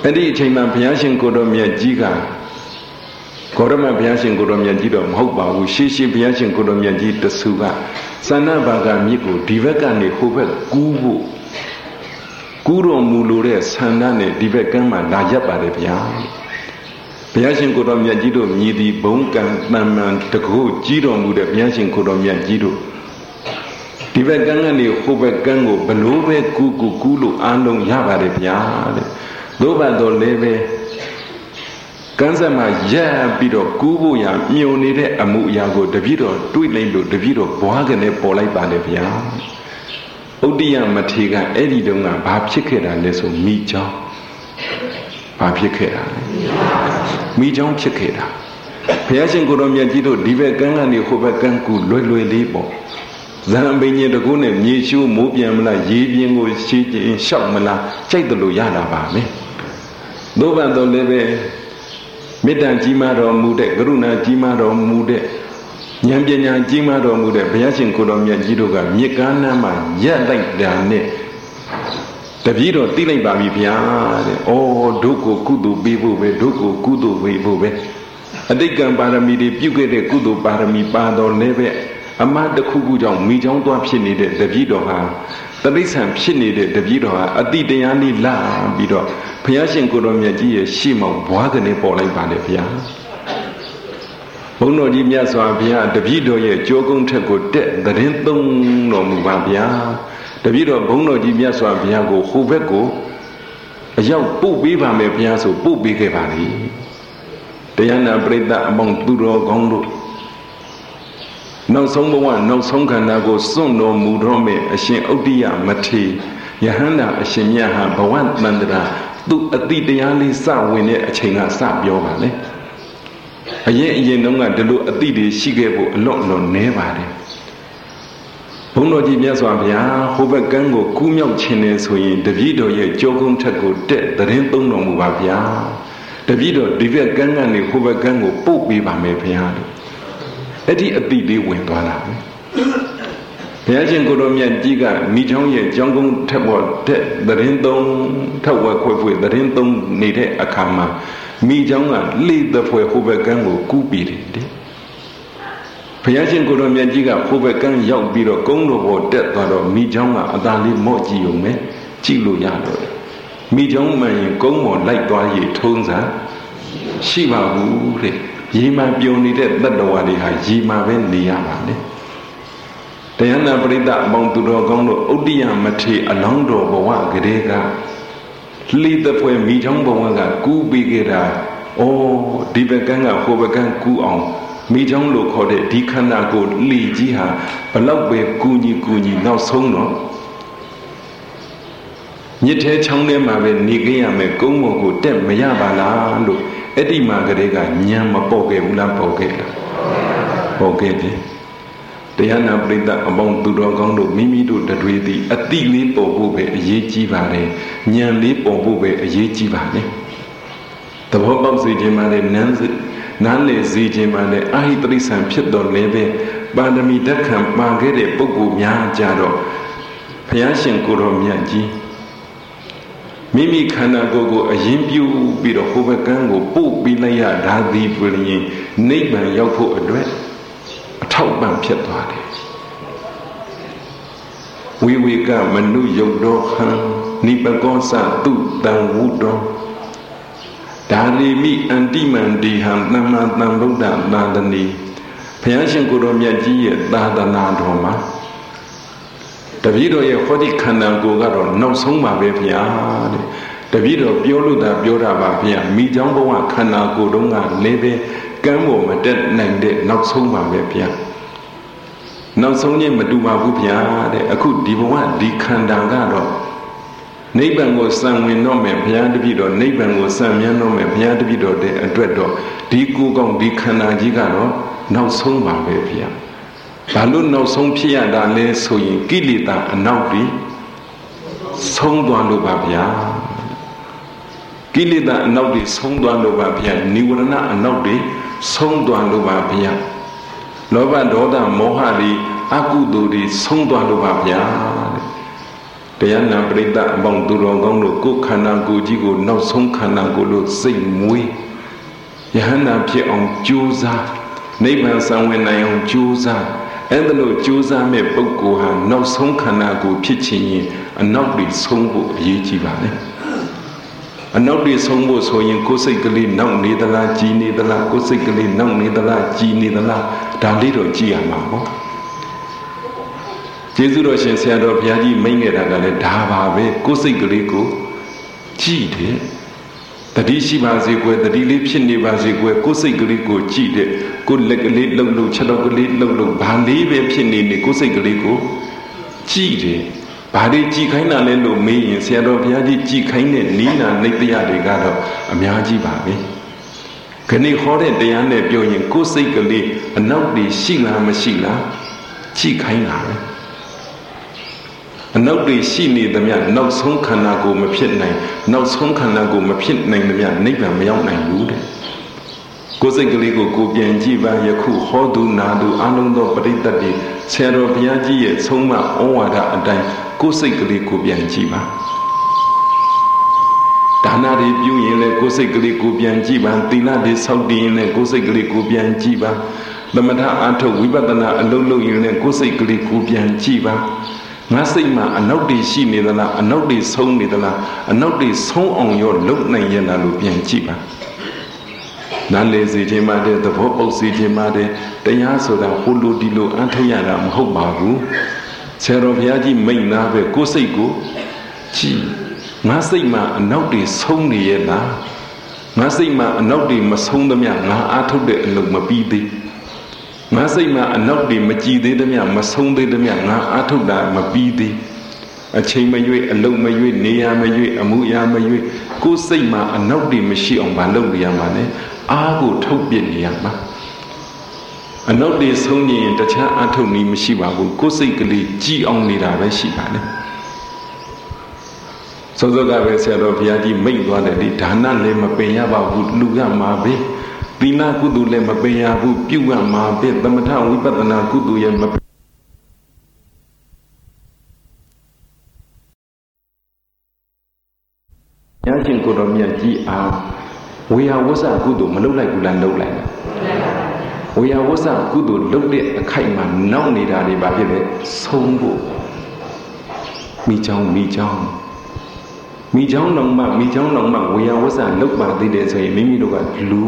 အဲ့ဒီအချိန်မှာဘုရားရှင်ကိုတော်မြတ်ကြီးကဂေါရမဘုရားရှင်ကိုတော်မြတ်ကြီးတော့မဟုတ်ပါဘူးရှေးရှေးဘုရားရှင်ကိုတော်မြတ်ကြီးတဆူကသန္နဘာဂမြစ်ကိုဒီဘက်ကနေဟိုဘက်ကူးဖို့ကူးတော်မူလို့တဲ့ဆန္ဒနဲ့ဒီဘက်ကမ်းမှာလာရပ်ပါတယ်ဗျာဘုရားရှင်ကိုတော်မြတ်ကြီးတို့မြည်သည်ဘုံကံတန်မှန်တကုတ်ကြီးတော်မူတဲ့ဘုရားရှင်ကိုတော်မြတ်ကြီးတို့ဒီဘက်ကမ်းကနေဟိုဘက်ကမ်းကိုဘလို့ပဲကူးလို့အားလုံးရပါတယ်ဗျာတဲ့သို့ပါတော့လည်းပဲကန်းဆက်မှာရပ်ပြီးတော့ကူးဖို့ရမြုံနေတဲ့အမှုအရာကိုတပည့်တော်တွေးလိုက်လို့တပည့်တော်ဘွားကနေပေါ်လိုက်ပါလေဗျာဥဒ္ဒိယမထေရကအဲ့ဒီတုန်းကဘာဖြစ်ခဲ့တာလဲဆိုမိချောင်းဘာဖြစ်ခဲ့တာလဲမိချောင်းဖြစ်ခဲ့တာဘုရားရှင်ကိုတော်မြတ်ကြီးတို့ဒီဘက်ကန်းကနေဟိုဘက်ကန်းကူလွယ်လေးပေါ့ဇံပင်ကြီးတကူနဲ့မြေရှိုးမိုးပြန်မလားရေပြင်းကိုရှင်းချင်းရှောက်မလားကြိုက်တယ်လို့ရတာပါမယ်သို့ပါတော့လည်းပဲမေတ္တာကြီးမားတော်မူတဲ့ကရုဏာကြီးမားတော်မူတဲ့ဉာဏ်ပညာကြီးမားတော်မူတဲ့ဘုရားရှင်ကိုတော်မြတ်ကြီးတို့ကမြစ်ကားနားမှာရပ်လိုက်တာနဲ့တပည့်တော်သိလိုက်ပါပြီဗျာတဲ့။အော်ဒုက္ခကုသိုလ်ပေးဖို့ပဲဒုက္ခကုသိုလ်ပေးဖို့ပဲအတိတ်ကံပါရမီတွေပြုခဲ့တဲ့ကုသိုလ်ပါရမီပါတော်လည်းပဲအမတ်တစ်ခုခုကြောင့်မိချောင်းသွားဖြစ်နေတဲ့တပည့်တော်ဟာတတိဆံဖြစ်နေတဲ့တပည့်တော်ဟာအတိတရားလေးလာပြီးတော့ဘုရားရှင်ကိုတော်မြတ်ကြီးရဲ့ရှေ့မှာဘွားကနေပေါ်လိုက်ပါလေဗျာဘုန်းတော်ကြီးမြတ်စွာဘုရားတပည့်တော်ရဲ့ကြောကုန်းထက်ကိုတက်သတင်းသုံးတော်မူပါဗျာတပည့်တော်ဘုန်းတော်ကြီးမြတ်စွာဘုရားကိုဟိုဘက်ကိုအရောက်ပို့ပေးပါမယ်ဘုရားဆိုပို့ပေးခဲ့ပါလေတရားနာပရိသတ်အပေါင်းသူတော်ကောင်းတို့နောက်ဆုံးဘဝနောက်ဆုံးခန္ဓာကိုစွန့်တော်မူတော့မယ်အရှင်ဥဒ္ဒိယမထေရယဟန္တာအရှင်မြတ်ဟာဘဝတန္တရာသူအတိတရားလေးစဝင်တဲ့အချိန်ကစပြောပါလေအရင်တုန်းကဒီလိုအတိတွေရှိခဲ့ဖို့အလွန်နည်းပါတယ်ဘုန်းတော်ကြီးမြတ်စွာဘုရားဟိုဘက်ကန်းကိုကူးမြောက်ခြင်းနဲ့ဆိုရင်တပည့်တော်ရဲ့ကြောကုန်းထက်ကိုတက်သတင်းသုံးတော်မူပါဗျာတပည့်တော်ဒီဘက်ကန်းကနေဟိုဘက်ကန်းကိုပို့ပေးပါမယ်ဗျာလို့အဲ့ဒီအတိလေးဝင်သွားတာပဲဘုရားရှင်ကိုတော်မြတ်ကြီးကမိချောင်းရဲ့ကြောင်းကုန်းထက်ပေါ်တဲ့သတင်းသုံးထက်ဝက်ခွဲခွဲသတင်းသုံးနေတဲ့အခါမှာမိချောင်းကလှေသဖွယ်ဟိုဘက်ကန်းကိုကူးပြီးတယ်ဘုရားရှင်ကိုတော်မြတ်ကြီးကဟိုဘက်ကန်းရောက်ပြီးတော့ကုန်းတော်ပေါ်တက်သွားတော့မိချောင်းကအသာလေးမော့ကြည့်ုံပဲကြည့်လို့ရတော့မိချောင်းမှန်ရင်ကုန်းပေါ်လိုက်သွားရထုံးစားရှိပါဘူးတဲ့ရေမှပြုံနေတဲ့တတ္တဝါတွေဟာရေမှပဲနေရပါလေတရားနာပရိသတ်အပေါင်းသူတော်ကောင်းတို့ဥဒ္ဒိယမထေရအလောင်းတော်ဘဝကလေးကလှိသဖွယ်မိချောင်းဘဝကကူးပြီးခဲ့တာဩဒီဘက်ကန်းကဟိုဘက်ကန်းကူးအောင်မိချောင်းလို့ခေါ်တဲ့ဒီခန္ဓာကိုယ်လှိကြီးဟာဘလောက်ပဲကူညီနောက်ဆုံးတော့မြစ်ထဲချောင်းထဲမှာပဲနေခဲ့ရမယ်ကုန်းပေါ်ကိုတက်မရပါလားလို့အဲ့ဒီမှာကလေးကညံမပေါ့ခဲ့ဘူးလားပေါ့ခဲ့လားပေါ့ခဲ့ပြီတရားနာပရိသတ်အပေါင်းသူတော်ကောင်းတို့မိမိတို့တွေသည်အတိလေးပေါ်ဖို့ပဲအရေးကြီးပါတယ်ညံလေးပေါ်ဖို့ပဲအရေးကြီးပါတယ်သဘောပေါက်စေခြင်းမှလည်းနားလေစေခြင်းမှလည်းအာဟိတရိစ္ဆာန်ဖြစ်တော်လည်းပဲပါရမီဓာတ်ခံပါခဲ့တဲ့ပုဂ္ဂိုလ်များကြတော့ဘုရားရှင်ကိုယ်တော်မြတ်ကြီးမိမိခန္ဓာကိုယ်ကိုအရင်ပြုပြီးတော့ဟိုဘက်ကန်းကိုပို့ပြီးလိုက်ရတာသည်ပြင်းနိဗ္ဗာန်ရောက်ဖို့အတွက်အထောက်ပံ့ဖြစ်သွားတယ်ဝိဝေကမနုယုတ်တော်ဟံနိပကောသတုတံဝုတော်ဒါရိမိအန္တိမန္တိဟံသမ္မာသမ္ဗုဒ္ဓသာသနေဘုရားရှင်ကိုယ်တော်မြတ်ကြီးရဲ့သာသနာတော်မှာတပည့်တော်ရဲ့ဟောဒီခန္ဓာကိုယ်ကတော့နောက်ဆုံးပါပဲဗျာတဲ့တပည့်တော်ပြောလို့သာပြောတာပါဗျာမိချောင်းဘဝခန္ဓာကိုယ်တုံးကလည်းပဲကမ်းပေါ်မတက်နိုင်တဲ့နောက်ဆုံးပါပဲဗျာနောက်ဆုံးချင်းမတူပါဘူးဗျာတဲ့အခုဒီဘဝဒီခန္ဓာကတော့နိဗ္ဗာန်ကိုစံဝင်တော့မယ်ဘုရားတပည့်တော်နိဗ္ဗာန်ကိုစံမြန်းတော့မယ်ဘုရားတပည့်တော်တဲ့အတွက်တော့ဒီကိုယ်ကောင်းဒီခန္ဓာကြီးကတော့နောက်ဆုံးပါပဲဗျာဘာလို့နောက်ဆုံးဖြစ်ရတာလဲဆိုရင်ကိလေသာအနောက်ပြီးဆုံးသွားလို့ပါဗျာကိလေသာအနောက်ပြီးဆုံးသွားလို့ပါဗျာနိဝရဏအနောက်ပြီးဆုံးသွားလို့ပါဗျာလောဘဒေါသမောဟတွေအကုသိုလ်တွေဆုံးသွားလို့ပါဗျာတရားနာပရိသတ်အပေါင်းသူတော်ကောင်းတို့ကိုယ်ခန္ဓာကိုယ်ကြီးကိုနောက်ဆုံးခန္ဓာကိုယ်လို့စိတ်မွေးယဟန္တာဖြစ်အောင်ကြိုးစားနိဗ္ဗာန်ဆောင်ဝင်နိုင်အောင်ကြိုးစားအဲ့ဒါလို့ကြိုးစားမဲ့ပုဂ္ဂိုလ်ဟာနောက်ဆုံးခန္ဓာကိုယ်ဖြစ်ခြင်းရင်အနောက်တွေဆုံးဖို့အရေးကြီးပါလေအနောက်တွေဆုံးဖို့ဆိုရင်ကိုယ်စိတ်ကလေးနောက်နေသလားကြည်နေသလားကိုယ်စိတ်ကလေးနောက်နေသလားကြည်နေသလားဒါလေးတော့ကြည့်ရမှာပေါ့ကျေးဇူးတော်ရှင်ဆရာတော်ဘုရားကြီးမိန့်ခဲ့တာကလည်းဒါပါပဲကိုယ်စိတ်ကလေးကိုကြည့်တယ်တတိရှိပါစေကွယ်တတိလေးဖြစ်နေပါစေကွယ်ကိုယ်စိတ်ကလေးကိုကြည့်တယ်ကိုယ်လက်ကလေးလှုပ်လှုပ်ခြေထောက်ကလေးလှုပ်လှုပ်ဘာလေးပဲဖြစ်နေနေကိုယ်စိတ်ကလေးကိုကြည့်တယ်ဘာတွေကြည်ခိုင်းတာလဲလို့မေးရင်ဆရာတော်ဘုရားကြီးကြည်ခိုင်းတဲ့နိနာနိတ္တယတွေကတော့အများကြီးပါပဲခဏဟောတဲ့တရားနဲ့ပြောရင်ကိုယ်စိတ်ကလေးအနောက်တွေရှိလားမရှိလားကြည်ခိုင်းတာပဲအနောက်တွေရှိနေသမျှနောက်ဆုံးခန္ဓာကိုယ်မဖြစ်နိုင်နောက်ဆုံးခန္ဓာကိုယ်မဖြစ်နိုင်သမျှနိဗ္ဗာန်မရောက်နိုင်ဘူးတဲ့ကိုယ်စိတ်ကလေးကိုကိုပြန်ကြည့်ပါယခုဟောသူနာသူအလုံးသောပရိသတ်တွေဆရာတော်ဘုရားကြီးရဲ့ဆုံးမဩဝါဒအတိုင်းကိုယ်စိတ်ကလေးကိုပြန်ကြည့်ပါဒါနတွေပြုရင်လည်းကိုယ်စိတ်ကလေးကိုပြန်ကြည့်ပါသီလတွေဆောက်တည်ရင်လည်းကိုယ်စိတ်ကလေးကိုပြန်ကြည့်ပါသမထအာထုဝိပဿနာအလုံးလုံးရင်လည်းကိုယ်စိတ်ကလေးကိုပြန်ကြည့်ပါငါစိတ်မှာအနောက်တွေရှိနေသလားအနောက်တွေဆုံးနေသလားအနောက်တွေဆုံးအောင်ရောလုံနိုင်ရလားလို့ပြန်ကြည့်ပါနားလေစီခြင်းမှတဲ့သဘောပေါက်စီခြင်းမှတဲ့တရားဆိုတာဟိုလိုဒီလိုအထောက်ရတာမဟုတ်ပါဘူးဆရာတော်ဘုရားကြီးမိန့်သားပဲကိုယ်စိတ်ကိုကြည့်ငါစိတ်မှာအနောက်တွေဆုံးနေရဲ့လားငါစိတ်မှာအနောက်တွေမဆုံးသမျှငါအားထုတ်တဲ့အလုပ်မပြီးသေးငါစိတ်မှာအနောက်တွေမကြည်သေးသမျှမဆုံးသေးသမျှငါအားထုတ်တာမပြီးသေးအချိန်မရွေ့အလုံးမရွေ့နေရမရွေ့အမှုရမရွေ့ကိုယ်စိတ်မှာအနောက်တွေမရှိအောင်မလုပ်ရမှာနဲ့အားကိုထုတ်ပြနေရမှာအနောက်တွေဆုံးရင်တခြားအားထုတ်နည်းမရှိပါဘူးကိုယ်စိတ်ကလေးကြည်အောင်နေတာပဲရှိပါလေစောစောကပဲဆရာတော်ဘုရားကြီးမိန့်သွားတယ်လေဒါနလည်းမပင်ရပါဘူးလူရမှာပဲသီလကုသိုလ်လည်းမပင်ရဘူးပြုရမှာပဲသမထဝိပဿနာကုသိုလ်ရဲ့မညာချင်းကိုတော်မြတ်ကြီးအားဝေယဝဆကုသိုလ်မလုပ်လိုက်ဘူးလားလုပ်လိုက်လားဝေယဝဆကုသိုလ်လုပ်တဲ့အခိုက်မှာနောက်နေတာတွေဘာဖြစ်လဲဆုံးဖို့မိချောင်းလုံးမှဝေယဝဆလုပ်ပါသေးတယ်ဆိုရင်မိမိတို့ကလူ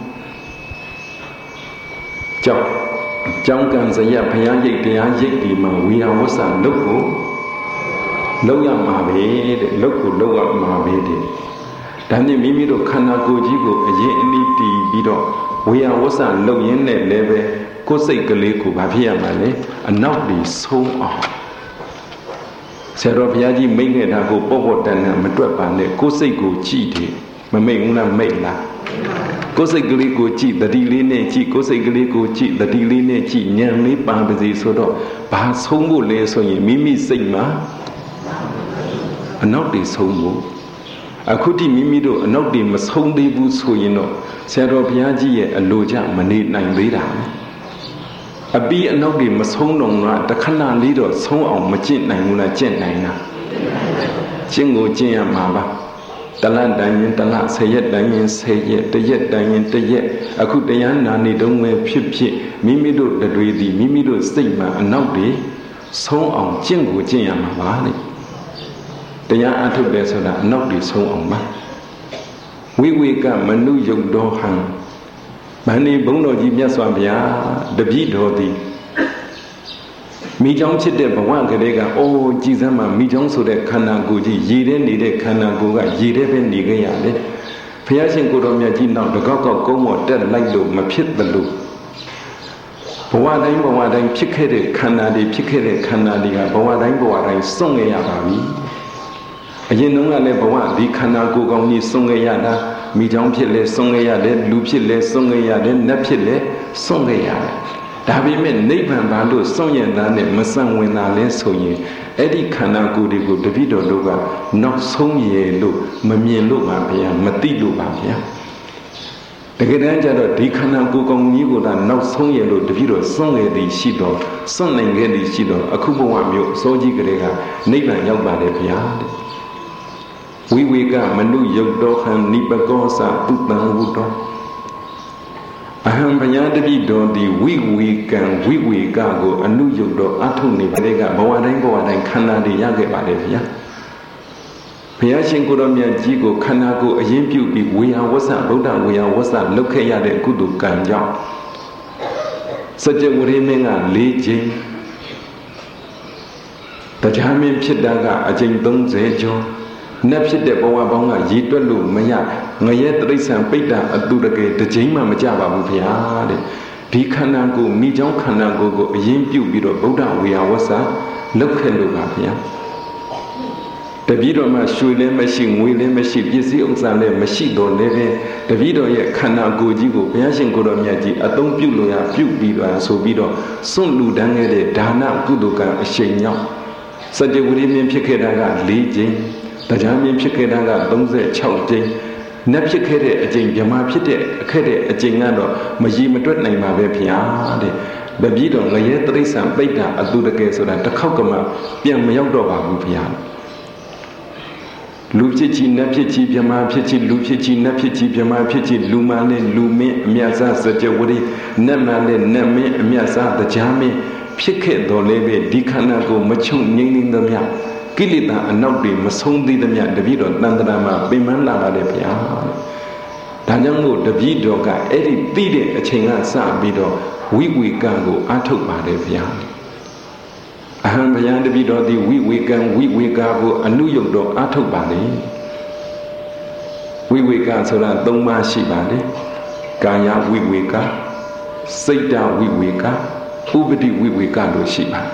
ကြောင်းကံစရဘုရားရိပ်တရားရိပ်ဒီမှာဝေယဝဆလုပ်ကိုလုပ်ရမှာပဲတဲ့လုပ်ကိုလုပ်ရမှာပဲတဲ့ဒါနဲ့မိမိတို့ခန္ဓာကိုယ်ကြီးကိုအရင်အနည်းတည်ပြီးတော့ဝေယဝဆလုပ်ရင်းနဲ့လည်းပဲကိုယ်စိတ်ကလေးကိုဘာဖြစ်ရမှာလဲအနောက်ပြီးဆုံးအောင်ဆရာတော်ဘုရားကြီးမိန့်ခဲ့တာကိုပေါ့တန်တန်မတွက်ပါနဲ့ကိုယ်စိတ်ကိုကြည့်တယ်မမိန့်ဘူးလားမိန့်လားကိုယ်စိတ်ကလေးကိုကြည့်တတိလေးနဲ့ကြည့်ကိုယ်စိတ်ကလေးကိုကြည့်တတိလေးနဲ့ကြည့်ဉာဏ်လေးပါပါစေဆိုတော့ဘာဆုံးဖို့လဲဆိုရင်မိမိစိတ်မှာအနောက်တွေဆုံးဖို့အခုတိမိမိတို့အနောက်တွေမဆုံးသေးဘူးဆိုရင်တော့ဆရာတော်ဘုရားကြီးရဲ့အလိုကြမနေနိုင်သေးတာအပြီးအနောက်တွေမဆုံးတော့ကတခဏလေးတော့ဆုံးအောင်မကျင့်နိုင်ဘူးလားကျင့်နိုင်လားကျင့်ကိုကျင့်ရမှာပါတလတ်တိုင်းရင်တလတ်10ရက်တိုင်းရင်10ရက်တရက်တိုင်းရင်တရက်အခုတရားနာနေတုန်းပဲဖြစ်မိမိတို့တွေသည်မိမိတို့စိတ်မှာအနောက်တွေဆုံးအောင်ကျင့်ကိုကျင့်ရမှာပါလေတရားအထုတ်တယ်ဆိုတာအနောက်တွေဆုံးအောင်ပါဝိဝေကမနုယုတ်တော်ဟံမန္တိဘုန်းတော်ကြီးမြတ်စွာဘုရားတပည့်တော်သည်မိချောင်းဖြစ်တဲ့ဘဝကလေးကအိုးကြည်စမ်းမှမိချောင်းဆိုတဲ့ခန္ဓာကိုယ်ကြီးရေထဲနေတဲ့ခန္ဓာကိုယ်ကရေထဲပဲနေခဲ့ရတယ်ဘုရားရှင်ကိုတော်မြတ်ကြီးနောက်တကောက်ကောက်ကုန်းပေါ်တက်လိုက်လို့မဖြစ်သလိုဘဝတိုင်းဖြစ်ခဲ့တဲ့ခန္ဓာတွေဖြစ်ခဲ့တဲ့ခန္ဓာတွေကဘဝတိုင်းစွန့်ခဲ့ရပါပြီအရင်တုန်းကလည်းဘဝဒီခန္ဓာကိုယ်ကောင်းကြီးစွန့်ခဲ့ရတာမိချောင်းဖြစ်လဲစွန့်ခဲ့ရတယ်လူဖြစ်လဲစွန့်ခဲ့ရတယ်နတ်ဖြစ်လဲစွန့်ခဲ့ရတယ်ဒါပေမဲ့နိဗ္ဗာန်ဘာလို့စွန့်ရတာနဲ့မဆန့်ဝင်တာလဲဆိုရင်အဲ့ဒီခန္ဓာကိုယ်တွေကိုတပည့်တော်တို့ကနောက်ဆုံးရလို့မမြင်လို့ပါဗျာမသိလို့ပါဗျာတကယ်တမ်းကျတော့ဒီခန္ဓာကိုယ်ကောင်ကြီးကိုနောက်ဆုံးရလို့တပည့်တော်စွန့်ခဲ့သည်ရှိတော့စွန့်နိုင်ခဲ့သည်ရှိတော့အခုဘဝမျိုးအစိုးကြီးကလေးကနိဗ္ဗာန်ရောက်ပါတယ်ဗျာတဲ့ဝိဝေကမနုယုတ်တော်ခံနိပကောသတုတံဝုတောအဟံဘယတပိတော်ဒီဝိဝေကံဝိဝေကကိုအနုယုတ်တော်အထုနေပါလေကဘဝတိုင်းခန္ဓာတွေရခဲ့ပါလေဗျာဘုရားရှင်ကိုရောမြတ်ကြီးကိုခန္ဓာကိုယ်အရင်ပြုပြီးဝေယဝဆဗုဒ္ဓဝေယဝဆလုပ်ခဲ့ရတဲ့ကုသိုလ်ကံကြောင့်စကြဝဠာမင်းက၄ကြိမ်တရားမင်းဖြစ်တာကအကြိမ်30ကျော်နတ်ဖြစ်တဲ့ဘဝပေါင်းကရည်တွက်လို့မရငရဲတိရစ္ဆာန်ပိဋ္ဌာအတုတကယ်တစ်ကြိမ်မှမကြပါဘူးဗျာတဲ့ဒီခန္ဓာကိုယ်မိကြောင်းခန္ဓာကိုယ်ကိုအရင်ပြုပြီးတော့ဗုဒ္ဓဝေယဝဆလုပ်ခဲ့လို့ပါဗျာတပည့်တော်မှာရွှေလည်းမရှိငွေလည်းမရှိပစ္စည်းဥစ္စာလည်းမရှိတော့လည်းပဲတပည့်တော်ရဲ့ခန္ဓာကိုယ်ကြီးကိုဘုရားရှင်ကိုယ်တော်မြတ်ကြီးအသုံးပြုလို့ရပြုပြီးတော့ဆိုပြီးတော့စွန့်လူတန်းခဲ့တဲ့ဒါနကုသိုလ်ကံအရှိန်ကြောင့်စကြဝဠာမင်းဖြစ်ခဲ့တာက4ကြိမ်တရားမင်းဖြစ်ခဲ့တာက36ကြိမ်နတ်ဖြစ်ခဲ့တဲ့အကြိမ်ဗြဟ္မာဖြစ်တဲ့အကြိမ်ကတော့မရည်မတွက်နိုင်ပါပဲဗျာတဲ့တပည့်တော်ငရဲတိရစ္ဆာန်ပိဋ္ဌာအတုတကယ်ဆိုတာတစ်ခေါက်ကမှပြန်မရောက်တော့ပါဘူးဗျာလူဖြစ်ချီနတ်ဖြစ်ချီဗြဟ္မာဖြစ်ချီလူဖြစ်ချီနတ်ဖြစ်ချီဗြဟ္မာဖြစ်ချီလူမှလည်းလူမင်းအမြတ်စားစကြဝဠာနတ်မှလည်းနတ်မင်းအမြတ်စားတရားမင်းဖြစ်ခဲ့တော်လည်းပဲဒီခန္ဓာကိုမချုံငြိမ့်နေသမျှကိလေသာအနောက်တွေမဆုံးသေးသမျှတပည့်တော်တန်ត្រာမှာပင်ပန်းလာပါတယ်ဗျာဒါကြောင့်မို့တပည့်တော်ကအဲ့ဒီသိတဲ့အချိန်ကစပြီးတော့ဝိဝေကံကိုအားထုတ်ပါတယ်ဗျာအဟံဘယံတပိတော်သည်ဝိဝေကံဝိဝေကကိုအနုယုတ်တော်အားထုတ်ပါလေဝိဝေကဆိုတာ၃ပါးရှိပါလေကာယဝိဝေကစိတ်တဝိဝေကဥပတိဝိဝေကလို့ရှိပါ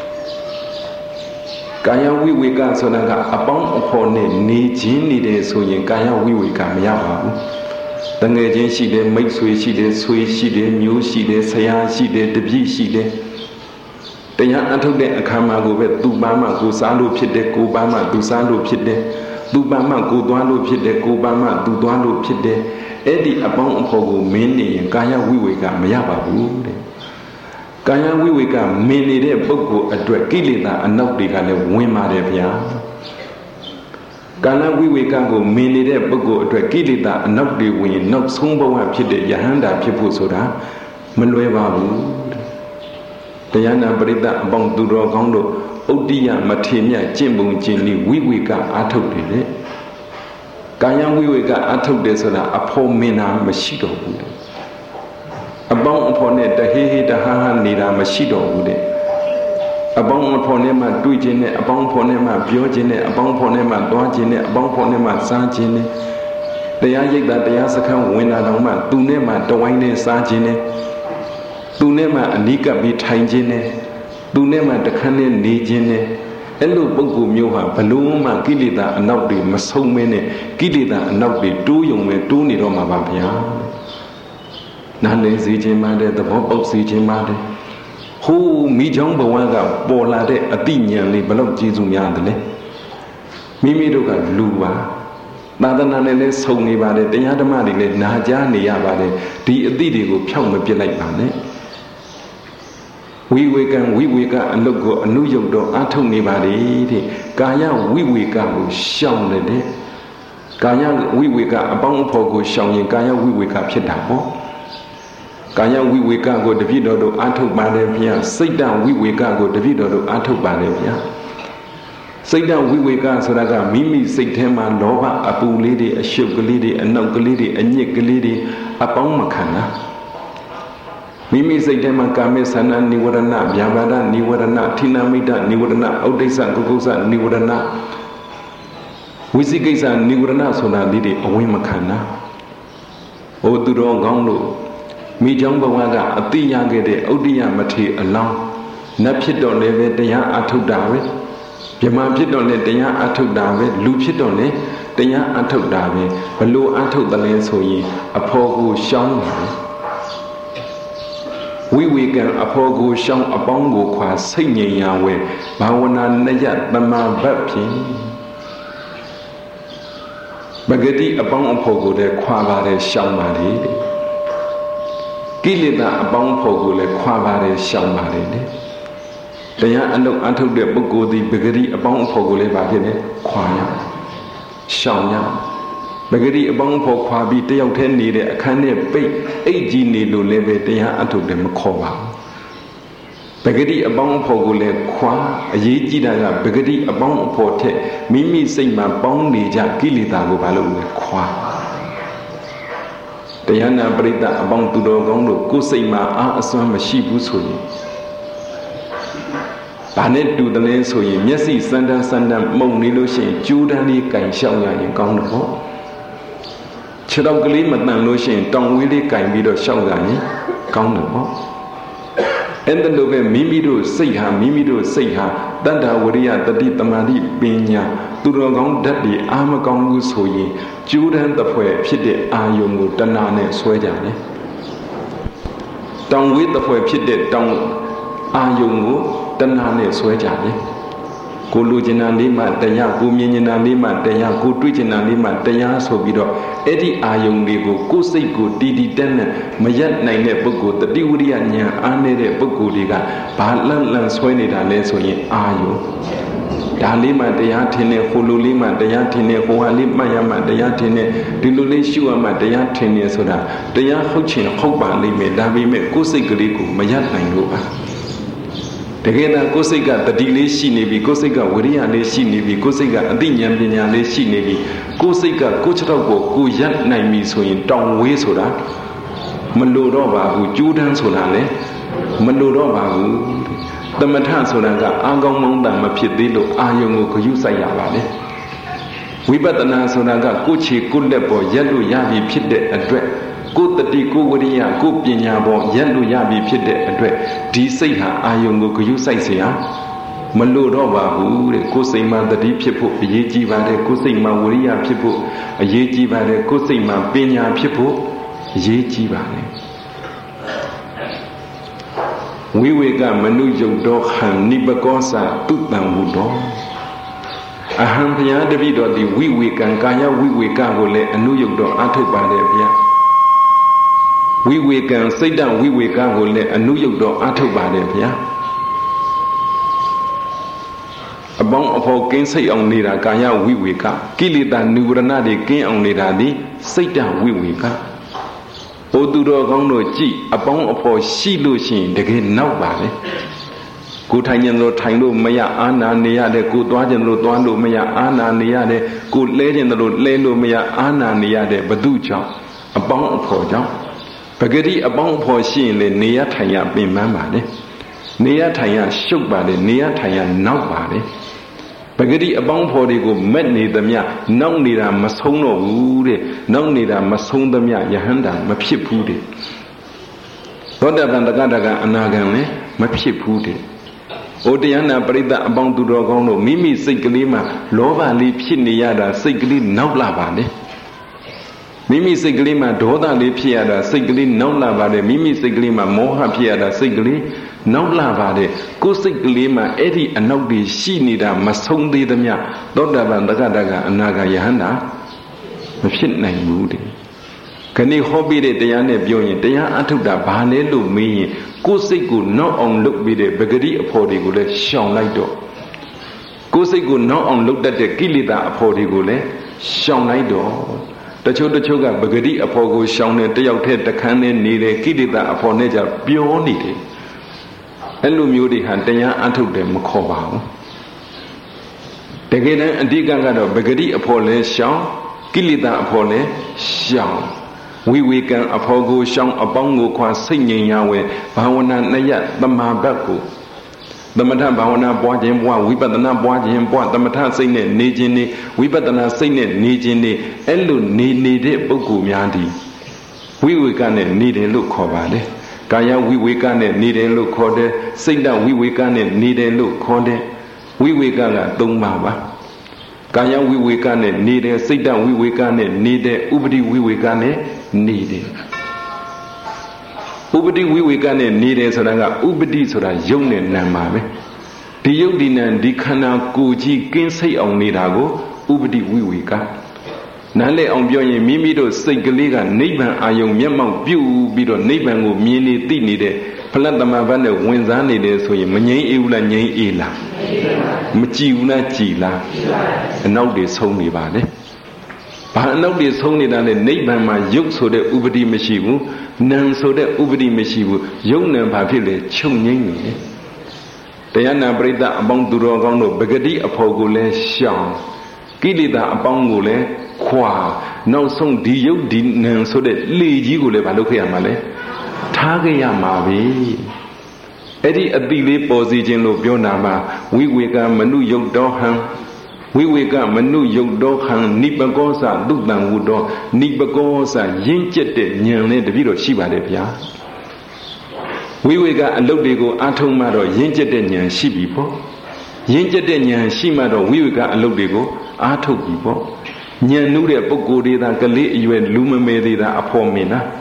ကာယဝိဝေကဆိုတာကအပေါင်းအဖော်နဲ့နေခြင်းနေတယ်ဆိုရင်ကာယဝိဝေကမရပါဘူးတငယ်ချင်းရှိတယ်မိတ်ဆွေရှိတယ်ဆွေရှိတယ်မျိုးရှိတယ်ဆရာရှိတယ်တပည့်ရှိတယ်တရားအထုတ်တဲ့အခါမှာကိုပဲသူ့ဘာမှကိုစားလို့ဖြစ်တယ်ကိုဘာမှသူစားလို့ဖြစ်တယ်သူ့ဘာမှကိုသွားလို့ဖြစ်တယ်ကိုဘာမှသူသွားလို့ဖြစ်တယ်အဲ့ဒီအပေါင်းအဖော်ကိုမင်းနေရင်ကာယဝိဝေကမရပါဘူးတဲ့ကာယဝိဝေကမင်းနေတဲ့ပုဂ္ဂိုလ်အတွက်ကိလေသာအနောက်တွေကလည်းဝင်ပါတယ်ဗျာကာယဝိဝေကကိုမင်းနေတဲ့ပုဂ္ဂိုလ်အတွက်ကိလေသာအနောက်တွေဝင်ရင်နောက်ဆုံးဘဝဖြစ်တဲ့ယဟန္တာဖြစ်ဖို့ဆိုတာမလွယ်ပါဘူးတရားနာပရိသတ်အပေါင်းသူတော်ကောင်းတို့ဥဒ္ဒိယမထေမြတ်ကျင့်ပုံကျင့်နည်းဝိဝေကအားထုတ်တယ်လေကာယဝိဝေကအားထုတ်တယ်ဆိုတာအဖို့မင်းတာမရှိတော့ဘူးအပေါင်းအဖော်နဲ့တဟေဟေတဟာဟာနေတာမရှိတော့ဘူးတဲ့အပေါင်းအဖော်နဲ့မှတွေ့ခြင်းနဲ့အပေါင်းအဖော်နဲ့မှပြောခြင်းနဲ့အပေါင်းအဖော်နဲ့မှသွားခြင်းနဲ့အပေါင်းအဖော်နဲ့မှစားခြင်းနဲ့တရားရိပ်တာတရားစခန်းဝင်လာတော့မှသူနဲ့မှတဝိုင်းနဲ့စားခြင်းနဲ့သူနဲ့မှအနိကပ်ပြီးထိုင်ခြင်းနဲ့သူနဲ့မှတခန်းနဲ့နေခြင်းနဲ့အဲ့လိုပုဂ္ဂိုလ်မျိုးဟာဘလို့မှကိလေသာအနောက်တွေမဆုံးမင်းနဲ့ကိလေသာအနောက်တွေတိုးယုံပဲတိုးနေတော့မှာပါဗျာနားလည်စေခြင်းမှတဲ့သဘောပေါက်စေခြင်းမှတဲ့ဟိုးမိချောင်းဘဝကပေါ်လာတဲ့အတိညာဉ်လေးဘလို့ကျေးဇူးများတယ်လေမိမိတို့ကလူပါသာသနာနဲ့လည်းဆုံနေပါတယ်တရားဓမ္မတွေလည်းနာကြားနေရပါတယ်ဒီအတိတွေကိုဖြောက်မပစ်လိုက်ပါနဲ့ဝိဝေကံဝိဝေကအလုတ်ကိုအနုယုတ်တော့အားထုတ်နေပါလေတဲ့ကာယဝိဝေကကိုရှောင်တယ်တဲ့ကာယဝိဝေကအပေါင်းအဖော်ကိုရှောင်ရင်ကာယဝိဝေကဖြစ်တာပေါ့ကာယဝိဝေကကိုတပည့်တော်တို့အားထုတ်ပါလေဗျာစိတ်တဝိဝေကကိုတပည့်တော်တို့အားထုတ်ပါလေဗျာစိတ်တဝိဝေကဆိုတာကမိမိစိတ်ထဲမှာလောဘအပူလေးတွေအရှုပ်ကလေးတွေအနောက်ကလေးတွေအညစ်ကလေးတွေအပေါင်းမခံတာမိမိစိတ်ထဲမှာကာမေသနာနိဝရဏဗျာပါဒနိဝရဏထိနာမိတနိဝရဏဩဒိစ္စကုက္ကုသနိဝရဏဝိသိကိစ္စနိဝရဏဆိုတာလေးတွေအဝင်မခံတာဟိုသူတော်ကောင်းလို့မိကြောင်းဘဝကအတိရခဲ့တဲ့ဥဒ္ဒိယမထေအလောင်းနတ်ဖြစ်တော့လည်းပဲတရားအထုတ်တာပဲဗြဟ္မာဖြစ်တော့လည်းတရားအထုတ်တာပဲလူဖြစ်တော့လည်းတရားအထုတ်တာပဲဘလို့အထုတ်တယ်လဲဆိုရင်အဖော်ကိုရှောင်းတယ်ဝိဝေကံအဖော်ကိုရှောင်းအပေါင်းကိုခွာစိတ်ငြိမ်ရာဝဲဘာဝနာနယတမဘတ်ဖြင့်ပဂတိအပေါင်းအဖော်ကိုတည်းခွာပါတယ်ရှောင်းပါလေ Kilita abang pogule kwabare shamare ne. Daya anok antuk de bugodi begeri abang pogule bagene kwaya shamya. Begeri abang pog kwabi teyang ten ni de akane pei eji ni lo lebe daya antuk de makoba. Begeri abang pogule kwa ayeji daga begeri abang pote mimi seima bang ni ja kilita go balo kwa. Dayana berita abang tudo gong lo ku seima a aswan mashibu soyi. Panet tu dane soyi myasi sandan mong ni lo shin judan ni kai xiao ya yin gong lo. Chirau kali matang lo shin tong wi li kai bi do xiao ya yin gong lo. Enda lo be mimi do sei ha tanda wariya tati tamadi pinya tudo gong dat di ama gong gu soyi judan ta phwe phit de ayong ko tana ne swé ja ne. Tong wi ta phwe phit de tong ayong ko tana ne swé ja ne. Ko lu jin na li ma taya ko myin jin na li ma taya ko twi jin na li ma taya so bi do edi ayong li ko sei ko ti tan ne ma yat nai ne pukkul tati wariya nya a ne de pukkul li ka ba lan swé ni da le so yin ayong. Da li ma taya thin ne ko lu li ma taya thin ne ko ha li ma ya ma taya thin ne di lu li shu ma taya thin ne soda taya hout chin hout ba li me da bi me ko sei ka li ko ma yat nai lo ba. Dagena ko sei ka tati le shi ne bi ko sei ka wariya le shi ne bi ko sei ka ati nyan panya le shi ne bi ko sei ka ko chraw ko ko yat nai mi so yin tong we soda ma lo do ba bu judan soda le ma lo do ba bu Tamatha soda ka agong mong ta ma phit thi lo ayong ko khyu sai ya ba le. Vipassana soda ka ko chi ko let po yat lo ya bi phit de atwet ko tati ko wariya ko panya po yat lo ya bi phit de atwet di sai ha ayong ko khyu sai se ya ma lo do ba bu de ko sai ma tati phit pho aye ji ba de ko sai ma wariya phit pho aye ji ba de ko sai ma panya phit pho aye ji ba le. Wiweka manu yuk do han nipakosa tutang wudo. Aham pya devi do di wiwekan kaya wiweka ko le anu yuk do athuk ba de pya. Wiwekan saita wiweka ko le anu yuk do athuk ba de pya. Abang apho kin sai ong ni da kaya wiweka kilita niwarana de kin ong ni da di saita wiweka. Odudo gong lo ji abang apho shi lo shin tege naw ba le. Ko thai nyan lo thai lo ma ya ana ne ya de ko twa jin lo twa lo ma ya ana ne ya de ko le jin lo le lo ma ya ana ne ya de badu chaung abang apho chaung pagari abang apho shin le ne ya thai ya pin man ba le. Ne ya thai ya shuk ba le ne ya thai ya naw ba le. Pagari abang apho de ko met ni tamya naw ni da ma song lo bu de naw ni da ma song tamya yahanda ma phit phu de. Thodapan Takataka anagan le ma phit phu de. Odayana parita abang tu do gong lo mimi sai kali ma loba li phit ni ya da sai kali naw la ba le. Mimi sai kali ma doda li phit ya da sai kali naw la ba de mimi sai kali ma moha phit ya da sai kali naw la ba de ko sai kali ma edi anaw di shi ni da ma song thi tamya Thodapan Takataka anaga yahanda ma phit nai bu de. Kani hobby de taya ne pyo yin taya athuk da ba le lo me yin ko sai ko naw ong luk bi de bagari apho de ko le shaung lai do. Ko sai ko naw ong luk tat de kilita apho de ko le shaung lai do. Tacho ka bagari apho ko shaung ne tayauk the takhan ne ni de kilita apho ne ja pyo ni de. Ai lo myo de ha taya athuk de ma khaw ba bu. Takae tan adhika ka do bagari apho le shaung kilita apho le shaung. Wiwekan apho ko shaung abang ko khwa sai nyin ya we bhavana naya tama bhat ko Tamatha bhavana pwa chin pwa vipassana pwa chin pwa tamatha sai ne ne chin ne vipassana sai ne ne chin ne ai lo ne de pukkul mya di wiweka ne ne de lo khaw ba le. Kaya wiweka ne ne de lo khaw de saita wiweka ne ne de lo khaw de wiweka ka 3 ba ba. Kaya wiweka ne ne de saita wiweka ne ne de upadi wiweka ne ne de. Upadi wiweka ne ne de soda ka upadi soda yong ne nan ma be. Di yong di nan di khana ko ji kin sai aung ni da ko upadi wiweka. နားလည်အောင်ပြောရင်မိမိတို့စိတ်ကလေးကနိဗ္ဗာန်အာယုံမျက်မှောက်ပြုပြီးတော့နိဗ္ဗာန်ကိုမြင်နေသိနေတဲ့ဖလတ်တမဘတ်နဲ့ဝင်စားနေတယ်ဆိုရင်မငြိမ်းအေးဘူးလားငြိမ်းအေးလားမကြည်ဘူးလားကြည်လားအနောက်တွေဆုံးနေပါလေဘာအနောက်တွေဆုံးနေတာလဲနိဗ္ဗာန်မှာယုတ်ဆိုတဲ့ဥပဒိမရှိဘူးနာမ်ဆိုတဲ့ဥပဒိမရှိဘူးယုတ်နာမ်ဘာဖြစ်လဲချုပ်ငြိမ်းနေတယ်တရားနာပရိသတ်အပေါင်းသူတော်ကောင်းတို့ပဂတိအဖို့ကိုလည်းရှောင်ကိလေသာအပေါင်းကိုလည်းခွာနောက်ဆုံးဒီယုတ်ဒီနာမ်ဆိုတဲ့လေကြီးကိုလည်းမလုပ်ခဲ့ရမှာလဲထားခဲ့ရမှာပဲအဲ့ဒီအတိလေးပေါ်စီခြင်းလို့ပြောနာမှာဝိဝေကမနုယုတ်တော်ဟံဝိဝေကမနုယုတ်တော်ဟံနိပကောစသုတံဝုတော်နိပကောစရင့်ကျက်တဲ့ဉာဏ်နဲ့တပည့်တော်ရှိပါတယ်ဗျာဝိဝေကအလုတ်တွေကိုအားထုတ်မှတော့ရင့်ကျက်တဲ့ဉာဏ်ရှိပြီပေါ့ရင့်ကျက်တဲ့ဉာဏ်ရှိမှတော့ဝိဝေကအလုတ်တွေကိုအားထုတ်ပြီပေါ့ဉာဏ်နုတဲ့ပုဂ္ဂိုလ်တွေသာကလေးအရွယ်လူမမဲသေးတာအဖို့မင်းလား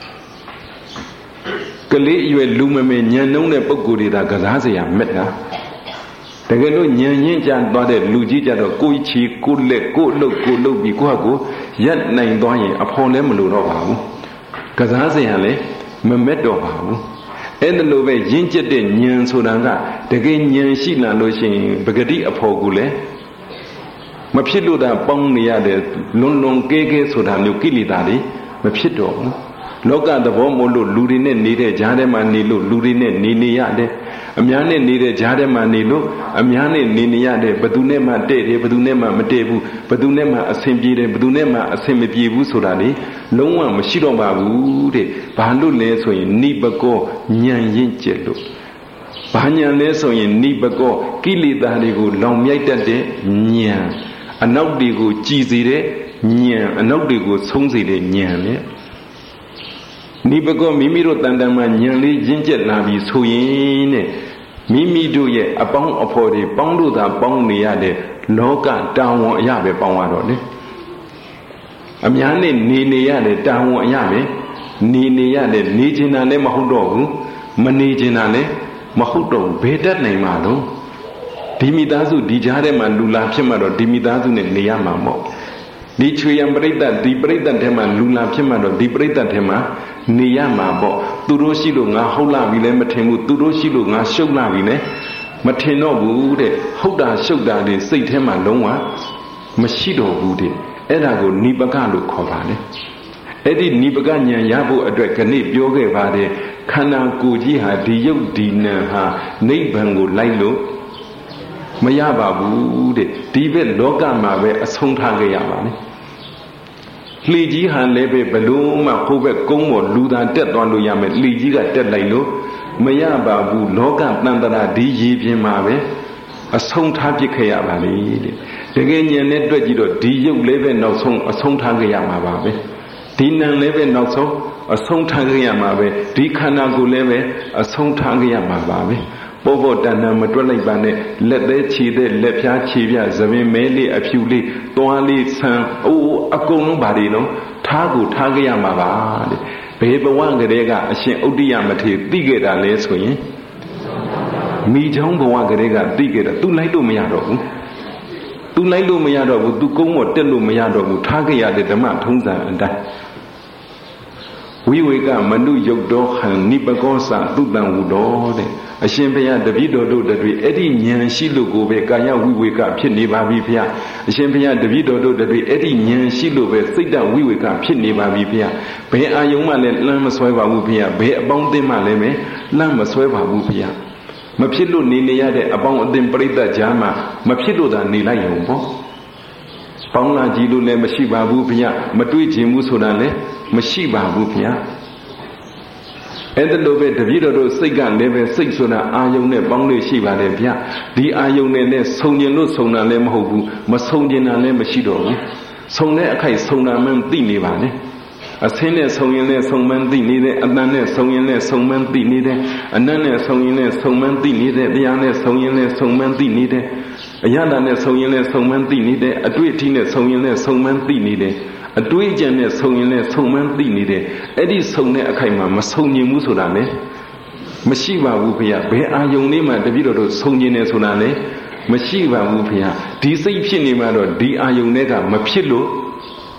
ကလေးအရွယ်လူမမဲဉာဏ်နှုံးတဲ့ပုဂ္ဂိုလ်တွေသာကစားစရာမက်တာတကယ်လို့ဉာဏ်ရင့်ကြသွားတဲ့လူကြီးကြတော့ကိုယ်ချီကိုယ်လက်ကိုယ်အလုပ်ကိုယ်လုပ်ပြီးကိုယ့်ဟာကိုရက်နိုင်သွားရင်အဖို့လည်းမလိုတော့ပါဘူးကစားစရာလည်းမမက်တော့ပါဘူးအဲ့ဒါလိုပဲရင့်ကျက်တဲ့ဉာဏ်ဆိုတာကတကယ်ဉာဏ်ရှိလာလို့ရှိရင်ပဂတိအဖို့ကိုလည်းမဖြစ်လို့တာပေါင်းနေရတဲ့လွန်လွန်ကဲကဲဆိုတာမျိုးကိလေသာတွေမဖြစ်တော့ဘူးလောကသဘောမို့လို့လူတွေနဲ့နေတဲ့ကြားထဲမှာနေလို့လူတွေနဲ့နေရတယ်အများနဲ့နေတဲ့ကြားထဲမှာနေလို့အများနဲ့နေရတယ်ဘယ်သူနဲ့မှတဲ့တယ်ဘယ်သူနဲ့မှမတဲ့ဘူးဘယ်သူနဲ့မှအဆင်ပြေတယ်ဘယ်သူနဲ့မှအဆင်မပြေဘူးဆိုတာလေလုံးဝမရှိတော့ပါဘူးတဲ့ဘာလို့လဲဆိုရင်နိပကောဉာဏ်ရင့်ကျက်လို့ဘာဉာဏ်လဲဆိုရင်နိပကောကိလေသာတွေကိုလောင်မြိုက်တတ်တဲ့ဉာဏ်အနောက်တွေကိုကြည်စေတဲ့ဉာဏ်အနောက်တွေကိုဆုံးစေတဲ့ဉာဏ်နဲ့နိပကောမိမိတို့တန်တန်မှာဉာဏ်လေးရင့်ကျက်လာပြီဆိုရင်တဲ့မိမိတို့ရဲ့အပေါင်းအဖော်တွေပေါင်းလို့သာပေါင်းနေရတဲ့လောကတာဝန်အရာပဲပေါင်းရတော့လေအများနဲ့နေရတဲ့တာဝန်အရာပဲနေရတဲ့နေချင်တာလည်းမဟုတ်တော့ဘူးမနေချင်တာလည်းမဟုတ်တော့ဘူးဘယ်တတ်နိုင်မှာတော့ဒီမိသားစုဒီကြားထဲမှာလူလာဖြစ်မှတော့ဒီမိသားစုနဲ့နေရမှာမို့ဒီချွေရံပရိသတ်ဒီပရိသတ်ထဲမှာလူလာဖြစ်မှတော့ဒီပရိသတ်ထဲမှာနေရမှာပေါ့သူတို့ရှိလို့ငါဟုတ်လာပြီလဲမထင်ဘူးသူတို့ရှိလို့ငါရှုပ်လာပြီလဲမထင်တော့ဘူးတဲ့ဟုတ်တာရှုပ်တာတွေစိတ်ထဲမှာလုံးဝမရှိတော့ဘူးတဲ့အဲ့ဒါကိုနိပကလို့ခေါ်ပါလေအဲ့ဒီနိပကဉာဏ်ရဖို့အတွက်ခဏပြောခဲ့ပါတယ်ခန္ဓာကိုယ်ကြီးဟာဒီယုတ်ဒီနံဟာနိဗ္ဗာန်ကိုလိုက်လို့မရပါဘူးတဲ့ဒီဘက်လောကမှာပဲအဆုံးထားခဲ့ရပါမယ်လှေကြီးဟာလည်းပဲဘလို့မှကိုယ့်ဘက်ကုန်းပေါ်လူသာတက်သွားလို့ရမယ်လှေကြီးကတက်လိုက်လို့မရပါဘူးလောကတန်တရာဒီရေပြင်မှာပဲအဆုံးထားပစ်ခဲ့ရပါလေတဲ့တကယ်ဉာဏ်နဲ့တွေ့ကြည့်တော့ဒီရုပ်လည်းပဲနောက်ဆုံးအဆုံးထားခဲ့ရမှာပါပဲဒီနံလည်းပဲနောက်ဆုံးအဆုံးထားခဲ့ရမှာပဲဒီခန္ဓာကိုယ်လည်းပဲအဆုံးထားခဲ့ရမှာပါပဲပေါ်ပေါ်တန်တန်မတွက်လိုက်ပါနဲ့လက်သေးခြေသေးလက်ဖြားခြေပြသပင်မဲလေးအဖြူလေးသွားလေးဆန်းအိုးအကုန်လုံးပါလေနော်ထားကိုထားခဲ့ရမှာပါတဲ့ဘယ်ဘဝကလေးကအရှင်ဥဒ္ဒယမထေရသိခဲ့တာလဲဆိုရင်မိချောင်းဘဝကလေးကသိခဲ့တာသူလိုက်လို့မရတော့ဘူးသူလိုက်လို့မရတော့ဘူးသူကုန်းပေါ်တက်လို့မရတော့ဘူးထားခဲ့ရတဲ့ဓမ္မထုံးစံအတိုင်းဝိဝေကမနုယုတ်တော်ဟံနိပကောစသုတံဝုတော်တဲ့အရှင်ဘုရားတပည့်တော်တို့တွေအဲ့ဒီဉာဏ်ရှိလို့ကိုပဲကာယဝိဝေကဖြစ်နေပါပြီဘုရားအရှင်ဘုရားတပည့်တော်တို့တွေအဲ့ဒီဉာဏ်ရှိလို့ပဲစိတ်တဝိဝေကဖြစ်နေပါပြီဘုရားဘယ်အာယုံမှလည်းလမ်းမဆွဲပါဘူးဘုရားဘယ်အပေါင်းအသင်းမှလည်းလမ်းမဆွဲပါဘူးဘုရားမဖြစ်လို့နေရတဲ့အပေါင်းအသင်းပရိသတ်ကြားမှာမဖြစ်လို့သာနေလိုက်ရုံပေါ့ပေါင်းလာကြည့်လို့လည်းမရှိပါဘူးဘုရားမတွေ့ခြင်းဘူးဆိုတာလည်းမရှိပါဘူးဘုရားအဲ့ဒါလိုပဲတပည့်တော်တို့စိတ်ကလည်းပဲစိတ်ဆိုတာအာယုံနဲ့ပေါင်းလို့ရှိပါတယ်ဗျာဒီအာယုံနဲ့ဆုံကျင်လို့ဆုံတာလည်းမဟုတ်ဘူးမဆုံကျင်တာလည်းမရှိတော့ဘူးဆုံတဲ့အခိုက်ဆုံတာမှန်းသိနေပါနဲ့အဆင်းနဲ့ဆုံရင်လည်းဆုံမှန်းသိနေတယ်အတန်နဲ့ဆုံရင်လည်းဆုံမှန်းသိနေတယ်အနတ်နဲ့ဆုံရင်လည်းဆုံမှန်းသိနေတယ်တရားနဲ့ဆုံရင်လည်းဆုံမှန်းသိနေတယ်အယတနဲ့ဆုံရင်လည်းဆုံမှန်းသိနေတယ်အတွေ့အထိနဲ့ဆုံရင်လည်းဆုံမှန်းသိနေတယ်အတွေးအကြံနဲ့ဆုံရင်လည်းဆုံမှန်းသိနေတယ်အဲ့ဒီဆုံတဲ့အခိုက်မှာမဆုံမြင်ဘူးဆိုတာလေမရှိပါဘူးဖေ။ဘယ်အာယုန်လေးမှတပည့်တော်တို့ဆုံမြင်နေဆိုတာလေမရှိပါဘူးဖေ။ဒီစိတ်ဖြစ်နေမှတော့ဒီအာယုန်တွေကမဖြစ်လို့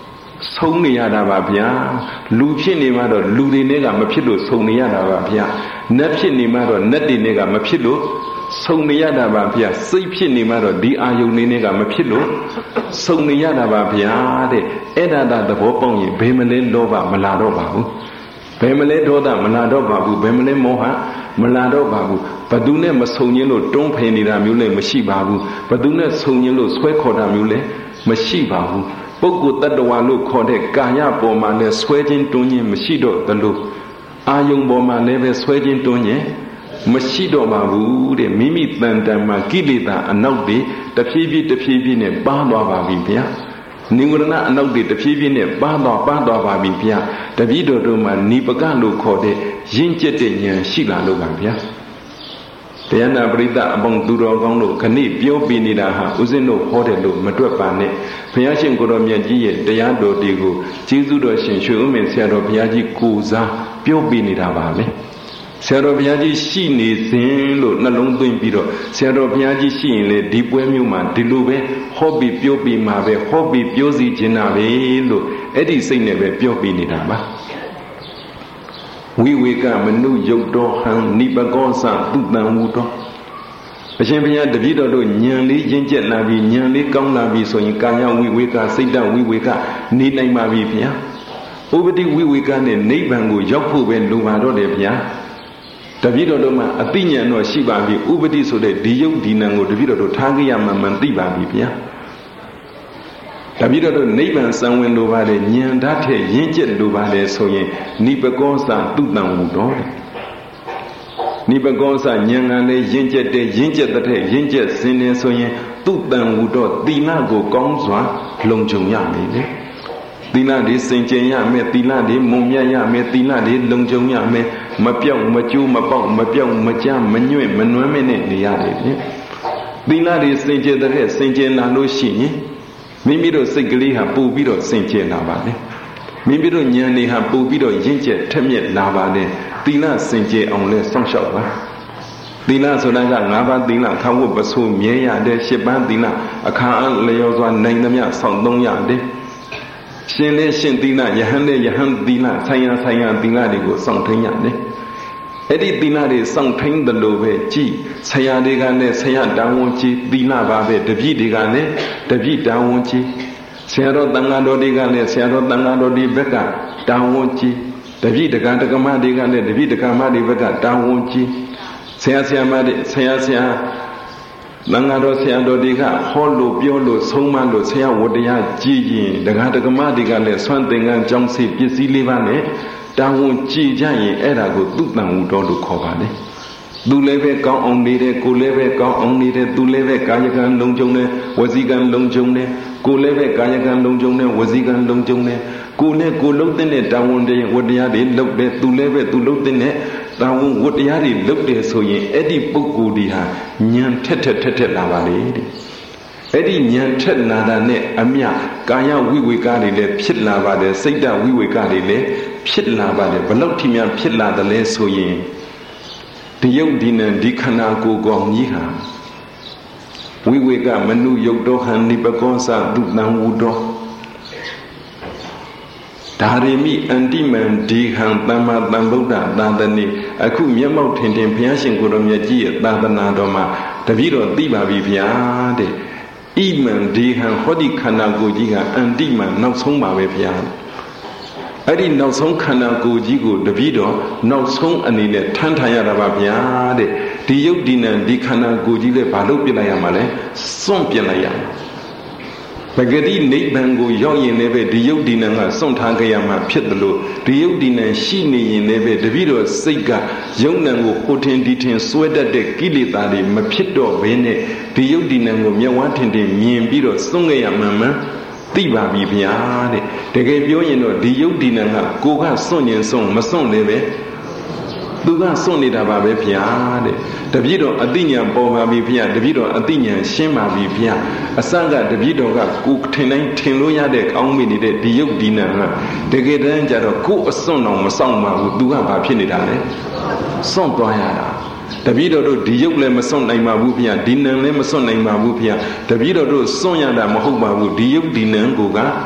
ဆုံးနေရတာပါဗျာလူဖြစ်နေမှတော့လူတွေနဲ့ကမဖြစ်လို့ဆုံးနေရတာပါဗျာနတ်ဖြစ်နေမှတော့နတ်တွေနဲ့ကမဖြစ်လို့ဆုံးနေရတာပါဗျာစိတ်ဖြစ်နေမှတော့ဒီအာယုန်နဲ့ကမဖြစ်လို့ဆုံးနေရတာပါဗျာတဲ့အဲ့ဒါသဘောပေါက်ရင်ဘယ်မလဲလောဘမလာတော့ပါဘူးဘယ်မလဲဒေါသမလာတော့ပါဘူးဘယ်မလဲမောဟမလာတော့ပါဘူးဘသူနဲ့မဆုံခြင်းလို့တွန်းဖယ်နေတာမျိုးလည်းမရှိပါဘူးဘသူနဲ့ဆုံခြင်းလို့ဆွဲခေါ်တာမျိုးလည်းမရှိပါဘူးပုဂ္ဂိုလ်တ attva လို့ခေါ်တဲ့ကာယပေါ်မှာလည်းဆွဲခြင်းတွန်းခြင်းမရှိတော့သလိုအာယုံပေါ်မှာလည်းပဲဆွဲခြင်းတွန်းခြင်းမရှိတော့ပါဘူးတဲ့မိမိတန်တန်မှာကိလေသာအနောက်တွေတဖြည်းဖြည်းနဲ့ပါသွားပါပြီဗျာနိဝရဏအနောက်တွေတဖြည်းဖြည်းနဲ့ပါသွားပါပြီဗျာတပည့်တော်တို့မှာနိပကလို့ခေါ်တဲ့ရင့်ကျက်တဲ့ဉာဏ်ရှိလာလို့ပါဗျာတရားနာပရိသတ်အပေါင်းသူတော်ကောင်းတို့ခဏပြောပြနေတာဟာဥစဉ်တို့ဟောတယ်လို့မတွက်ပါနဲ့ဘုရားရှင်ကိုရောမြတ်ကြီးရဲ့တရားတော်တွေကိုကျေးဇူးတော်ရှင်ရွှေဥမင်ဆရာတော်ဘုရားကြီးကိုစားပြောပြနေတာပါပဲဆရာတော်ဘုရားကြီးရှိနေစဉ်လို့နှလုံးသွင်းပြီးတော့ဆရာတော်ဘုရားကြီးရှိရင်လေဒီပွဲမျိုးမှာဒီလိုပဲဟောပြီးပြောပြီးမှာပဲဟောပြီးပြောစီခြင်းတာပဲလို့အဲ့ဒီစိတ်နဲ့ပဲပြောပြနေတာပါဝိဝေကမနုယုတ်တော်ဟံနိပကောသတုတံဝူတော်အရှင်ဘုရားတပည့်တော်တို့ဉာဏ်လေးရင့်ကျက်လာပြီးဉာဏ်လေးကောင်းလာပြီးဆိုရင်ကာယဝိဝေကစိတ်တဝိဝေကနေနိုင်ပါပြီဗျာဥပတိဝိဝေကနဲ့နိဗ္ဗာန်ကိုရောက်ဖို့ပဲလိုပါတော့တယ်ဗျာတပည့်တော်တို့မှာအသိဉာဏ်တော့ရှိပါပြီဥပတိဆိုတဲ့ဒီယုတ်ဒီနံကိုတပည့်တော်တို့ထားကြရမှန်သိပါပြီဗျာတပည့်တော်တို့နိဗ္ဗာန်စံဝင်လိုပါတယ်ဉာဏ်ဓာတ်ထက်ရင့်ကျက်လိုပါတယ်ဆိုရင်နိပကောသတုတံဝူတော်နိပကောသဉာဏ်ကလည်းရင့်ကျက်တဲ့ရင့်ကျက်တဲ့ရင့်ကျက်စင်နေဆိုရင်တုတံဝူတော်သီလကိုကောင်းစွာလုံခြုံရမယ်လေသီလတွေစင်ကြင်ရမယ်သီလတွေမုံမြတ်ရမယ်သီလတွေလုံခြုံရမယ်မပြောက်မကျိုးမပေါက်မပြောက်မကြမ်းမညွန့်မနွမ်းမနဲ့နေရတယ်ဖြင့်သီလတွေစင်ကြယ်တဲ့စင်ကြယ်လာလို့ရှိရင်မိမိတို့စိတ်ကလေးဟာပို့ပြီးတော့စင်ကြယ်လာပါလေမိမိတို့ဉာဏ်တွေဟာပို့ပြီးတော့ရင့်ကျက်ထက်မြက်လာပါလေသီလစင်ကြယ်အောင်လဲစောင့်ရှောက်ပါသီလဆိုတာက၅ပါးသီလခဝတ်ပစိုးမြဲရတဲ့၈ပါးသီလအခါအားလျော်စွာနိုင်သမျှစောင့်သုံးရတယ်ရှင်လဲရှင်သီလယဟန်လဲယဟန်သီလဆိုင်ရာသီလတွေကိုစောင့်ထိန်ရတယ်အဲ့ဒီသီလတွေစောင့်ထိန်တယ်လို့ပဲကြည်ဆရာတွေကလည်းဆရာတာဝန်ကြီးသီလပါပဲတပည့်တွေကလည်းတပည့်တာဝန်ကြီးဆရာတော်တန်ဃာတော်တွေကလည်းဆရာတော်တန်ဃာတော်ဒီဘက်ကတာဝန်ကြီးတပည့်တက္ကမတွေကလည်းတပည့်တက္ကမတွေဘက်ကတာဝန်ကြီးဆရာမတွေဆရာသံဃာတော်ဆရာတော်တွေကဟောလို့ပြောလို့ဆုံးမလို့ဆရာဝတ္တရားကြည်ရင်တက္ကမတွေကလည်းဆွမ်းသင်္ကန်းကြောင်းစီပစ္စည်းလေးပါနဲ့တာဝန်ကြည်ကြရင်အဲ့ဒါကိုသူတန်ဝူတော်လို့ခေါ်ပါလေသူလည်းပဲကောင်းအောင်နေတယ်ကိုလည်းပဲကောင်းအောင်နေတယ်သူလည်းပဲကာယကံလုံခြုံတယ်ဝစီကံလုံခြုံတယ်ကိုလည်းပဲကာယကံလုံခြုံတယ်ဝစီကံလုံခြုံတယ်ကိုလည်းကိုလုံတဲ့တာဝန်တွေဝတ္တရားတွေလုပ်တယ်သူလည်းပဲသူလုံတဲ့တာဝန်ဝတ္တရားတွေလုပ်တယ်ဆိုရင်အဲ့ဒီပုဂ္ဂိုလ်ဒီဟာဉာဏ်ထက်လာပါလေတဲ့အဲ့ဒီဉာဏ်ထက်လာတာနဲ့အမြကာယဝိဝေကတွေလည်းဖြစ်လာပါတယ်စိတ်တဝိဝေကတွေလည်းဖြစ်လာပါတယ်ဘလောက်ထိများဖြစ်လာတယ်လဲဆိုရင်ဒီယုတ်ဒီနံဒီခန္ဓာကိုယ်ကောင်ကြီးဟာဝိဝေကမနုယုတ်တော်ဟန်နိပကောသတုတံဝူတော်ဒါရိမိအန္တိမံဒီဟံသမ္မာသမ္ဗုဒ္ဓသာသနေအခုမျက်မှောက်ထင်ထင်ဘုရားရှင်ကိုယ်တော်မြတ်ကြီးရဲ့သာသနာတော်မှာတပည့်တော်သိပါပြီဗျာတဲ့ဣမံဒီဟံဟောဒီခန္ဓာကိုယ်ကြီးကအန္တိမံနောက်ဆုံးပါပဲဗျာအဲ့ဒီနောက်ဆုံးခန္ဓာကိုယ်ကြီးကိုတပည့်တော်နောက်ဆုံးအနေနဲ့ထမ်းထားရတာပါဗျာတဲ့ဒီယုတ်ဒီနံဒီခန္ဓာကိုယ်ကြီးလည်းဘာလို့ပြလိုက်ရမှာလဲစွန့်ပြလိုက်ရမှာပဂတိနိဗ္ဗာန်ကိုရောက်ရင်လည်းပဲဒီယုတ်ဒီနံကစွန့်ထားကြရမှာဖြစ်တယ်လို့ဒီယုတ်ဒီနံရှိနေရင်လည်းပဲတပည့်တော်စိတ်ကယုံနံကိုဟိုထင်ဒီထင်စွဲတတ်တဲ့ကိလေသာတွေမဖြစ်တော့ဘဲနဲ့ဒီယုတ်ဒီနံကိုမျက်ဝါးထင်ထင်မြင်ပြီးတော့စွန့်ကြရမှန်သိပါပြီဗျာတဲ့တကယ်ပြောရင်တော့ဒီယုတ်ဒီနံကကိုကစွန့်ရင်စွန့်မစွန့်လည်းပဲသူကစွန့်နေတာပါပဲဗျာတဲ့တပည့်တော်အသိဉာဏ်ပေါ်ပါပြီဗျာတပည့်တော်အသိဉာဏ်ရှင်းပါပြီဗျာအစကတပည့်တော်ကကိုထင်တိုင်းထင်လို့ရတဲ့ကောင်းမိနေတဲ့ဒီယုတ်ဒီနံကတကယ်တမ်းကျတော့ကိုအစွန့်တော်မဆောင်ပါဘူးသူကဘာဖြစ်နေတာလဲစွန့်သွားရတာတပည့်တော်တို့ဒီယုတ်လည်းမစွန့်နိုင်ပါဘူးဗျာဒီနံလည်းမစွန့်နိုင်ပါဘူးဗျာတပည့်တော်တို့စွန့်ရတာမဟုတ်ပါဘူးဒီယုတ်ဒီနံကိုက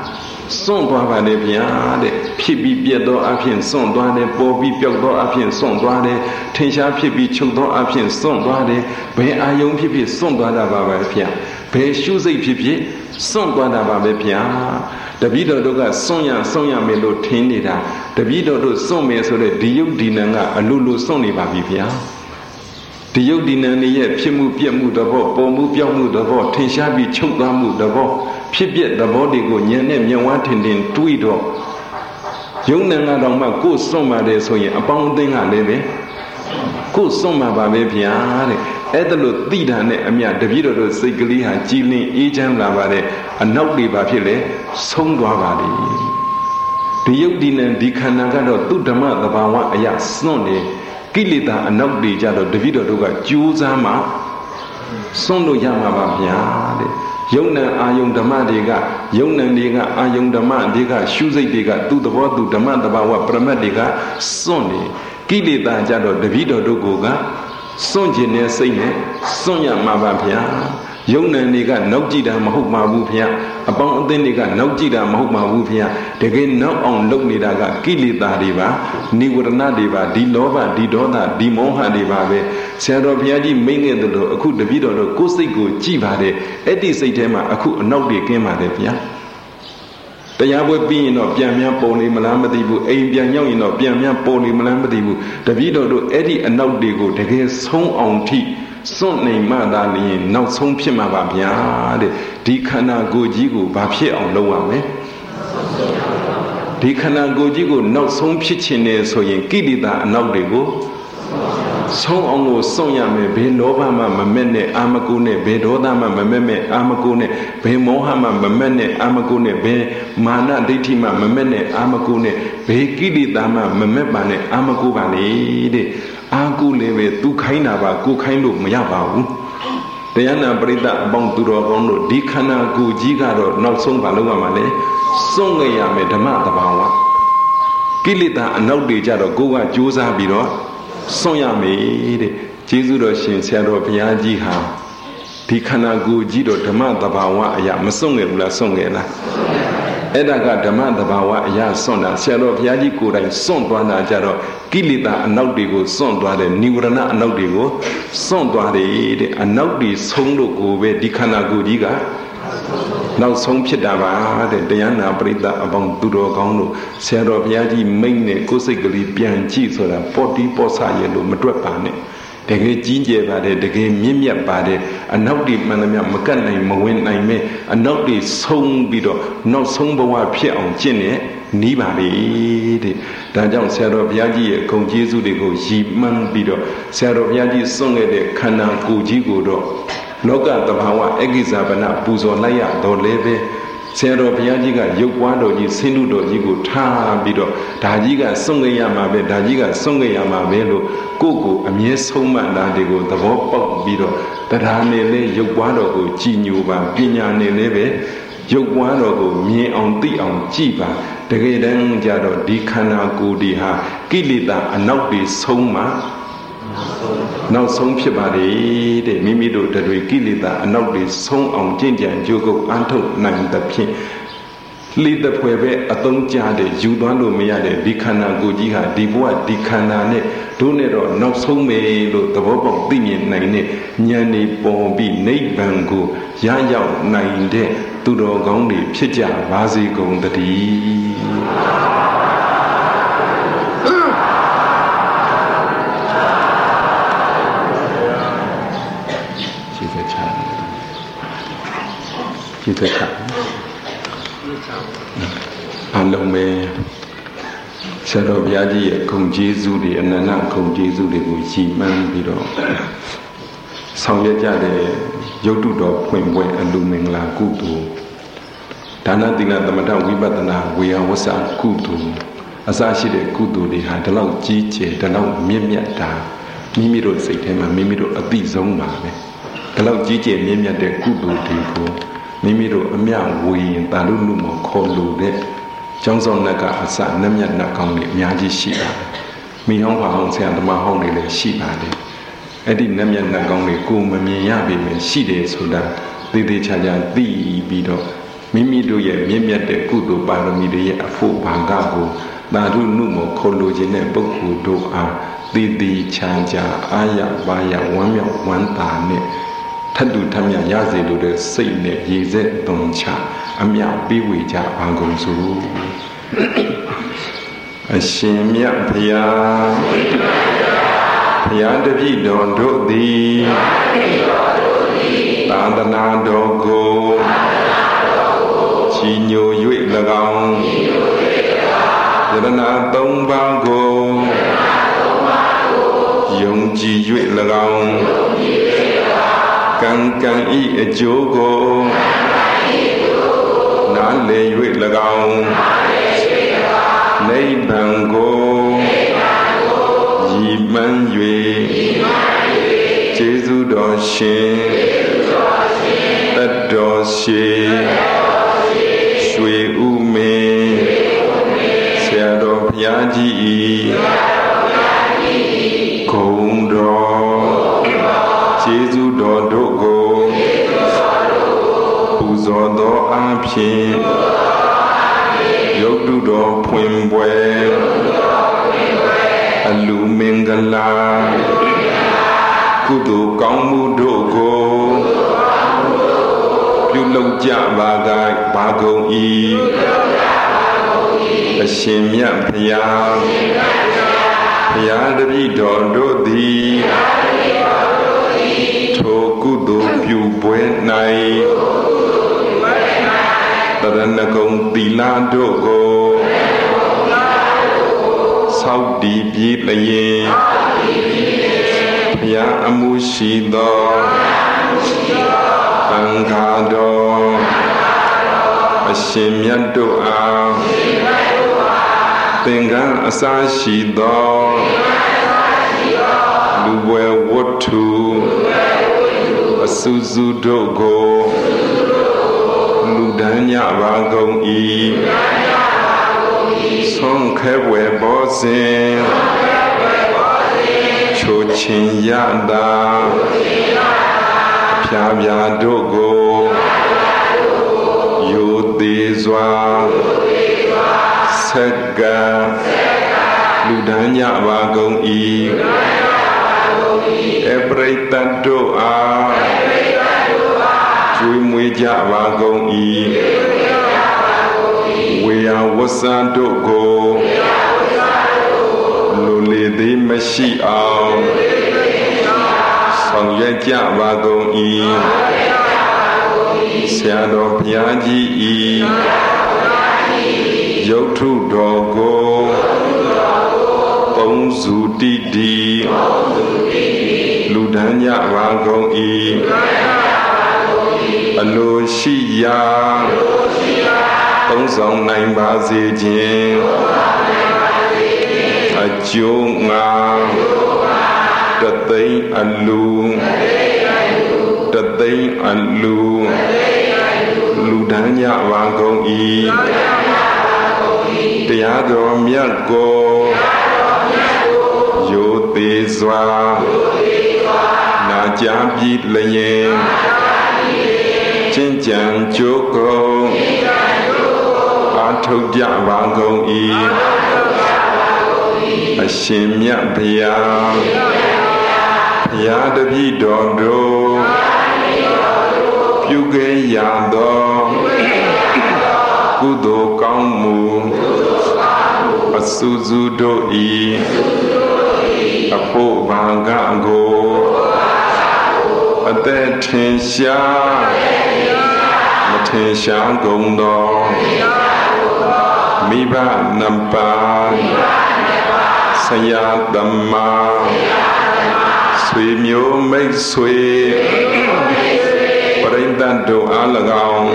စွန့်သွားပါလေဗျာတဲ့ဖြစ်ပြီးပြတ်သောအဖြစ်စွန့်သွားတယ်ပေါ်ပြီးပြောက်သောအဖြစ်စွန့်သွားတယ်ထင်ရှားဖြစ်ပြီးချုပ်သောအဖြစ်စွန့်သွားတယ်ဘယ်အာယုံဖြစ်ဖြစ်စွန့်သွားတာပါပဲဗျာဘယ်ရှုစိတ်ဖြစ်ဖြစ်စွန့်သွားတာပါပဲဗျာတပည့်တော်တို့ကစွန့်ရမယ်လို့ထင်နေတာတပည့်တော်တို့စွန့်မယ်ဆိုတဲ့ဒီယုတ်ဒီနံကအလိုလိုစွန့်နေပါပြီဗျာဒီယုတ်ဒီနံရဲ့ဖြစ်မှုပြက်မှုသဘောပေါ်မှုပြောင်းမှုသဘောထင်ရှားပြီးချုပ်သွားမှုသဘောဖြစ်ပြသဘောတွေကိုဉာဏ်နဲ့မျက်ဝါးထင်တွေးတော့ယုံနံကတော့မှကိုယ်စွန့်ပါတယ်ဆိုရင်အပေါင်းအသင်းကလည်းပဲကိုယ်စွန့်မှာပါပဲဗျာတဲ့အဲ့ဒါလို့သိတာနဲ့အမြတပည့်တော်တို့စိတ်ကလေးဟာကြည်လင်အေးချမ်းလာပါတယ်အနောက်တွေပါဖြစ်လေဆုံးသွားပါလေဒီယုတ်ဒီနံဒီခန္ဓာကတော့သူ့ဓမ္မသဘာဝအရာစွန့်တယ်ကိလေသာအနောက်တွေကြတော့တပည့်တော်တို့ကကြိုးစားမှစွန့်လို့ရမှာပါဗျာတဲ့ယုံနံအာယုံဓမ္မတွေကယုံနံတွေကအာယုံဓမ္မတွေကရှုစိတ်တွေကသူ့သဘောသူဓမ္မသဘာဝပရမတ်တွေကစွန့်တယ်ကိလေသာကြတော့တပည့်တော်တို့ကစွန့်ခြင်းနဲ့စိတ်နဲ့စွန့်ရမှာပါဗျာယုံနံတွေကနောက်ကြည့်တာမဟုတ်ပါဘူးဗျာအပေါင်းအသင်းတွေကနောက်ကြည့်တာမဟုတ်ပါဘူးဗျာတကယ်နောက်အောင်လုပ်နေတာကကိလေသာတွေပါနိဝရဏတွေပါဒီလောဘဒီဒေါသဒီမောဟတွေပါပဲဆရာတော်ဘုရားကြီးမိန့်ခဲ့သလိုအခုတပည့်တော်တို့ကိုယ်စိတ်ကိုကြည့်ပါတယ်အဲ့ဒီစိတ်ထဲမှာအခုအနောက်တွေကင်းပါတယ်ဗျာတရားပွဲပြီးရင်တော့ပြန်ပြန်ပေါ်နေမလားမသိဘူးအိမ်ပြန်ရောက်ရင်တော့ပြန်ပြန်ပေါ်နေမလားမသိဘူးတပည့်တော်တို့အဲ့ဒီအနောက်တွေကိုတကယ်ဆုံးအောင်ထိစွန့်နေမှသာလျှင်နောက်ဆုံးဖြစ်မှာပါဗျာတဲ့ဒီခန္ဓာကိုယ်ကြီးကိုဘာဖြစ်အောင်လုပ်ရမလဲဒီခန္ဓာကိုယ်ကြီးကိုနောက်ဆုံးဖြစ်ခြင်းနဲ့ဆိုရင်ကိလေသာအနောက်တွေကိုဆုံးအောင်လို့စွန့်ရမယ်ဘယ်လောဘမှမမက်နဲ့အာမကုနဲ့ဘယ်ဒေါသမမမက်နဲ့အာမကုနဲ့ဘယ်မောဟမှမမက်နဲ့အာမကုနဲ့ဘယ်မာနဒိဋ္ဌိမှမမက်နဲ့အာမကုနဲ့ဘယ်ကိလေသာမှမမက်ပါနဲ့အာမကုပါလေတဲ့အာကုလည်းပဲသူခိုင်းတာပါကိုခိုင်းလို့မရပါဘူးတရားနာပရိသတ်အပေါင်းသူတော်ကောင်းတို့ဒီခန္ဓာကိုယ်ကြီးကတော့နောက်ဆုံးဘာလုပ်ရမှာလဲစွန့်ခဲ့ရမယ်ဓမ္မသဘာဝကိလေသာအနောက်တွေကြတော့ကိုယ်ကကြိုးစားပြီးတော့စွန့်ရမယ်တဲ့ကျေးဇူးတော်ရှင်ဆရာတော်ဘုရားကြီးဟာဒီခန္ဓာကိုယ်ကြီးတော့ဓမ္မသဘာဝအရာမစွန့်ခဲ့ဘူးလားစွန့်ခဲ့လားအဲ့ဒါကဓမ္မသဘာဝအရာစွန့်တာဆရာတော်ဘုရားကြီးကိုယ်တိုင်စွန့်သွားတာကြတော့ကိလေသာအနောက်တွေကိုစွန့်သွားတယ်နိဝရဏအနောက်တွေကိုစွန့်သွားတယ်တဲ့အနောက်တွေဆုံးလို့ကိုပဲဒီခန္ဓာကိုယ်ကြီးကနောက်ဆုံးဖြစ်တာပါတဲ့တရားနာပရိသတ်အပေါင်းသူတော်ကောင်းတို့ဆရာတော်ဘုရားကြီးမိန့်နဲ့ကိုယ်စိတ်ကလေးပြန်ကြည့်ဆိုတာပေါ်တီးပေါ်ဆရဲ့လို့မတွက်ပါနဲ့တကယ်ကြီးကျယ်ပါတယ်တကယ်မြင့်မြတ်ပါတယ်အနောက်တွေမှန်သမျှမကတ်နိုင်မဝင်နိုင်မဲ့အနောက်တွေဆုံးပြီးတော့နောက်ဆုံးဘဝဖြစ်အောင်ကျင့်နေနီးပါလေတဲ့ဒါကြောင့်ဆရာတော်ဘုရားကြီးရဲ့ဂုဏ်ကျေးဇူးတွေကိုရည်မှန်းပြီးတော့ဆရာတော်ဘုရားကြီးစွန့်ခဲ့တဲ့ခန္ဓာကိုယ်ကြီးကိုတော့လောကသဘာဝအကိစ္စဗနာပူဇော်လိုက်ရတော့လည်းပဲဆရာတော်ဘုရားကြီးကရုပ်ပွားတော်ကြီးဆင်းတုတော်ကြီးကိုထားပြီးတော့ဒါကြီးကစွန့်ခဲ့ရမှာပဲဒါကြီးကစွန့်ခဲ့ရမှာပဲလို့ကိုယ့်ကိုအမြဲဆုံးမတာတွေကိုသဘောပေါက်ပြီးတော့တရားနဲ့လေရုပ်ပွားတော်ကိုကြည်ညိုပါပညာနဲ့လည်းပဲရုပ်ပွားတော်ကိုမြင်အောင်သိအောင်ကြည်ပါတကယ်တမ်းကြတော့ဒီခန္ဓာကိုယ်ဒီဟာကိလေသာအနောက်တွေဆုံးမှနောက်ဆုံးဖြစ်ပါလေတဲ့မိမိတို့တွေကိလေသာအနောက်တွေဆုံးအောင်ကျင့်ကြံကြိုးကုပ်အားထုတ်နိုင်သဖြင့်လိတဖွယ်ပဲအသုံးကျတဲ့ယူသွားလို့မရတဲ့ဒီခန္ဓာကိုယ်ကြီးဟာဒီဘဝဒီခန္ဓာနဲ့တို့နဲ့တော့နောက်ဆုံးပဲလို့သဘောပေါက်သိမြင်နိုင်တဲ့ဉာဏ်ဤပေါ်ပြီးနိဗ္ဗာန်ကိုရရောက်နိုင်တဲ့သူတော်ကောင်းတွေဖြစ်ကြပါစေကုန်သတည်းจิตขันအလုံးပဲဆရာတော်ဘုရားကြီးရဲ့ဂုဏ်ကျေးဇူးတွေအနန္တဂုဏ်ကျေးဇူးတွေကိုရည်မှန်းပြီးတော့ဆောင်ရွက်ကြတဲ့ရုပ်တုတော်ဖွင့်ပွဲအလူမင်္ဂလာကုသိုလ်ဒါနသီလသမထဝိပဿနာဝေယဝဆကုသိုလ်အစရှိတဲ့ကုသိုလ်တွေဟာဒီလောက်ကြီးကျယ်ဒီလောက်မြင့်မြတ်တာမိမိတို့စိတ်ထဲမှာမိမိတို့အသိဆုံးပါပဲဒီလောက်ကြီးကျယ်မြင့်မြတ်တဲ့ကုသိုလ်တွေကိုမိမိတို့အမြဝေရင်တာလူလူမခေါ်လို့တဲ့ကျောင်းဆောင်နှက်ကအစနတ်မြတ်နှက်ကောင်းတွေအများကြီးရှိပါတယ်။မိဟောင်းပါဟောင်းဆရာသမားဟောင်းတွေလည်းရှိပါတယ်။အဲ့ဒီနတ်မြတ်နှက်ကောင်းတွေကိုမမြင်ရပေမဲ့ရှိတယ်ဆိုတာသေသေးချာချာသိပြီးတော့မိမိတို့ရဲ့မြင့်မြတ်တဲ့ကုသိုလ်ပါရမီတွေရဲ့အဖို့ဘာကကိုသာဓုနုမောခေါ်လိုခြင်းတဲ့ပုဂ္ဂိုလ်တို့အားတည်တည်ချမ်းချမ်းအာရပါရဝမ်းမြောက်ဝမ်းသာနဲ့ထပ်တူထပ်မြရစေလိုတဲ့စိတ်နဲ့ရည်စက်သွန်ချအမြပေးဝေကြပါကုန်စို့အရှင်မြတ်ဘုရားဘုရားတပည့်တော်တို့သည်သာသနာတော်ကိုချီးညို၍၎င်းယရဏသုံးပါးကိုယုံကြည်၍၎င်းကံကံဤအကျိုးကိုနားလည်၍၎င်းနိဗ္ဗာန်ကိုရည်မှန်း၍ကျေးဇူးတော်ရှင်တတ်တော်ရှင်ရွှေဥမင်းဆရာတော်ဘုရားကြီးဂုဏ်တော်ကျေးဇူးတော်တို့ကိုပူဇော်သောအားဖြင့်ရုပ်တုတော်ဖွင့်ပွဲအလူမင်္ဂလာကုသိုလ်ကောင်းမှုတို့ကိုပြုလုပ်ကြပါကဘာကုန်၏အရှင်မြတ်ဘုရားဘုရားတပည့်တော်တို့သည်ထိုကုသိုလ်ပြုပွဲ၌တရဏဂုံသီလတို့ကိုဆောက်တည်ပြီးလျင်ဘုရားအမှုရှိသောသံဃာတော်အရှင်မြတ်တို့အားသင်္ကန်းအစရှိသောလူဝဲဝတ္ထုအစုစုတို့ကိုလူဒန်းညပါကုန်၏ဆုံးခဲဝဲဘောဇင်ချိုချင်းရတာဖြာဖြာတို့ကိုယိုသေးစွာဆက်ကလူဒန်းညပါကုန်၏အပရိသတ်တို့အားကျွေးမွေးကြပါကုန်၏ဝေယဝဆ္စတို့ကိုလူလေသည်မရှိအောင်ဆောင်ရွက်ကြပါကုန်၏ဆရာတော်ဘုရားကြီးရုပ်ထုတော်ကိုပုံစုတိတိလူဒန်းညပါကုန်၏အလိုရှိရာသုံးဆောင်နိုင်ပါစေခြင်းအကျိုးငါတသိန်းအလူတသိန်းအလူလူဒန်းညပါကုန်၏တရားတော်မြတ်ကိုယိုသေးစွာနာကြားပြီးလျင်ကျင့်ကြံကြိုးကုန်အားထုတ်ကြပါကုန်၏အရှင်မြတ်ဘုရားဘုရားတပည့်တော်တို့ပြုခဲ့ရသောကုသိုလ်ကောင်းမှုအစုစုတို့၏အဖို့ဘာကကိုအသက်ထင်ရှားမထင်ရှားကုန်သောမိဘနှစ်ပါးဆရာသမ္မာဆွေမျိုးမိတ်ဆွေပရိသတ်တို့အား၎င်း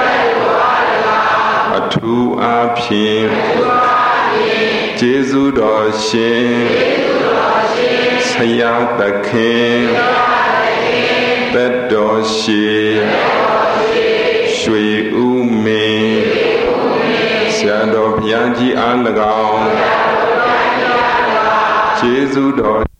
အထူးအားဖြင့်ကျေးဇူးတော်ရှင်ဆရာသခင်သက်တော်ရှင်ရွှေဥမင်းဆရာတော်ဘုရားကြီးအား၎င်းကျေးဇူးတော်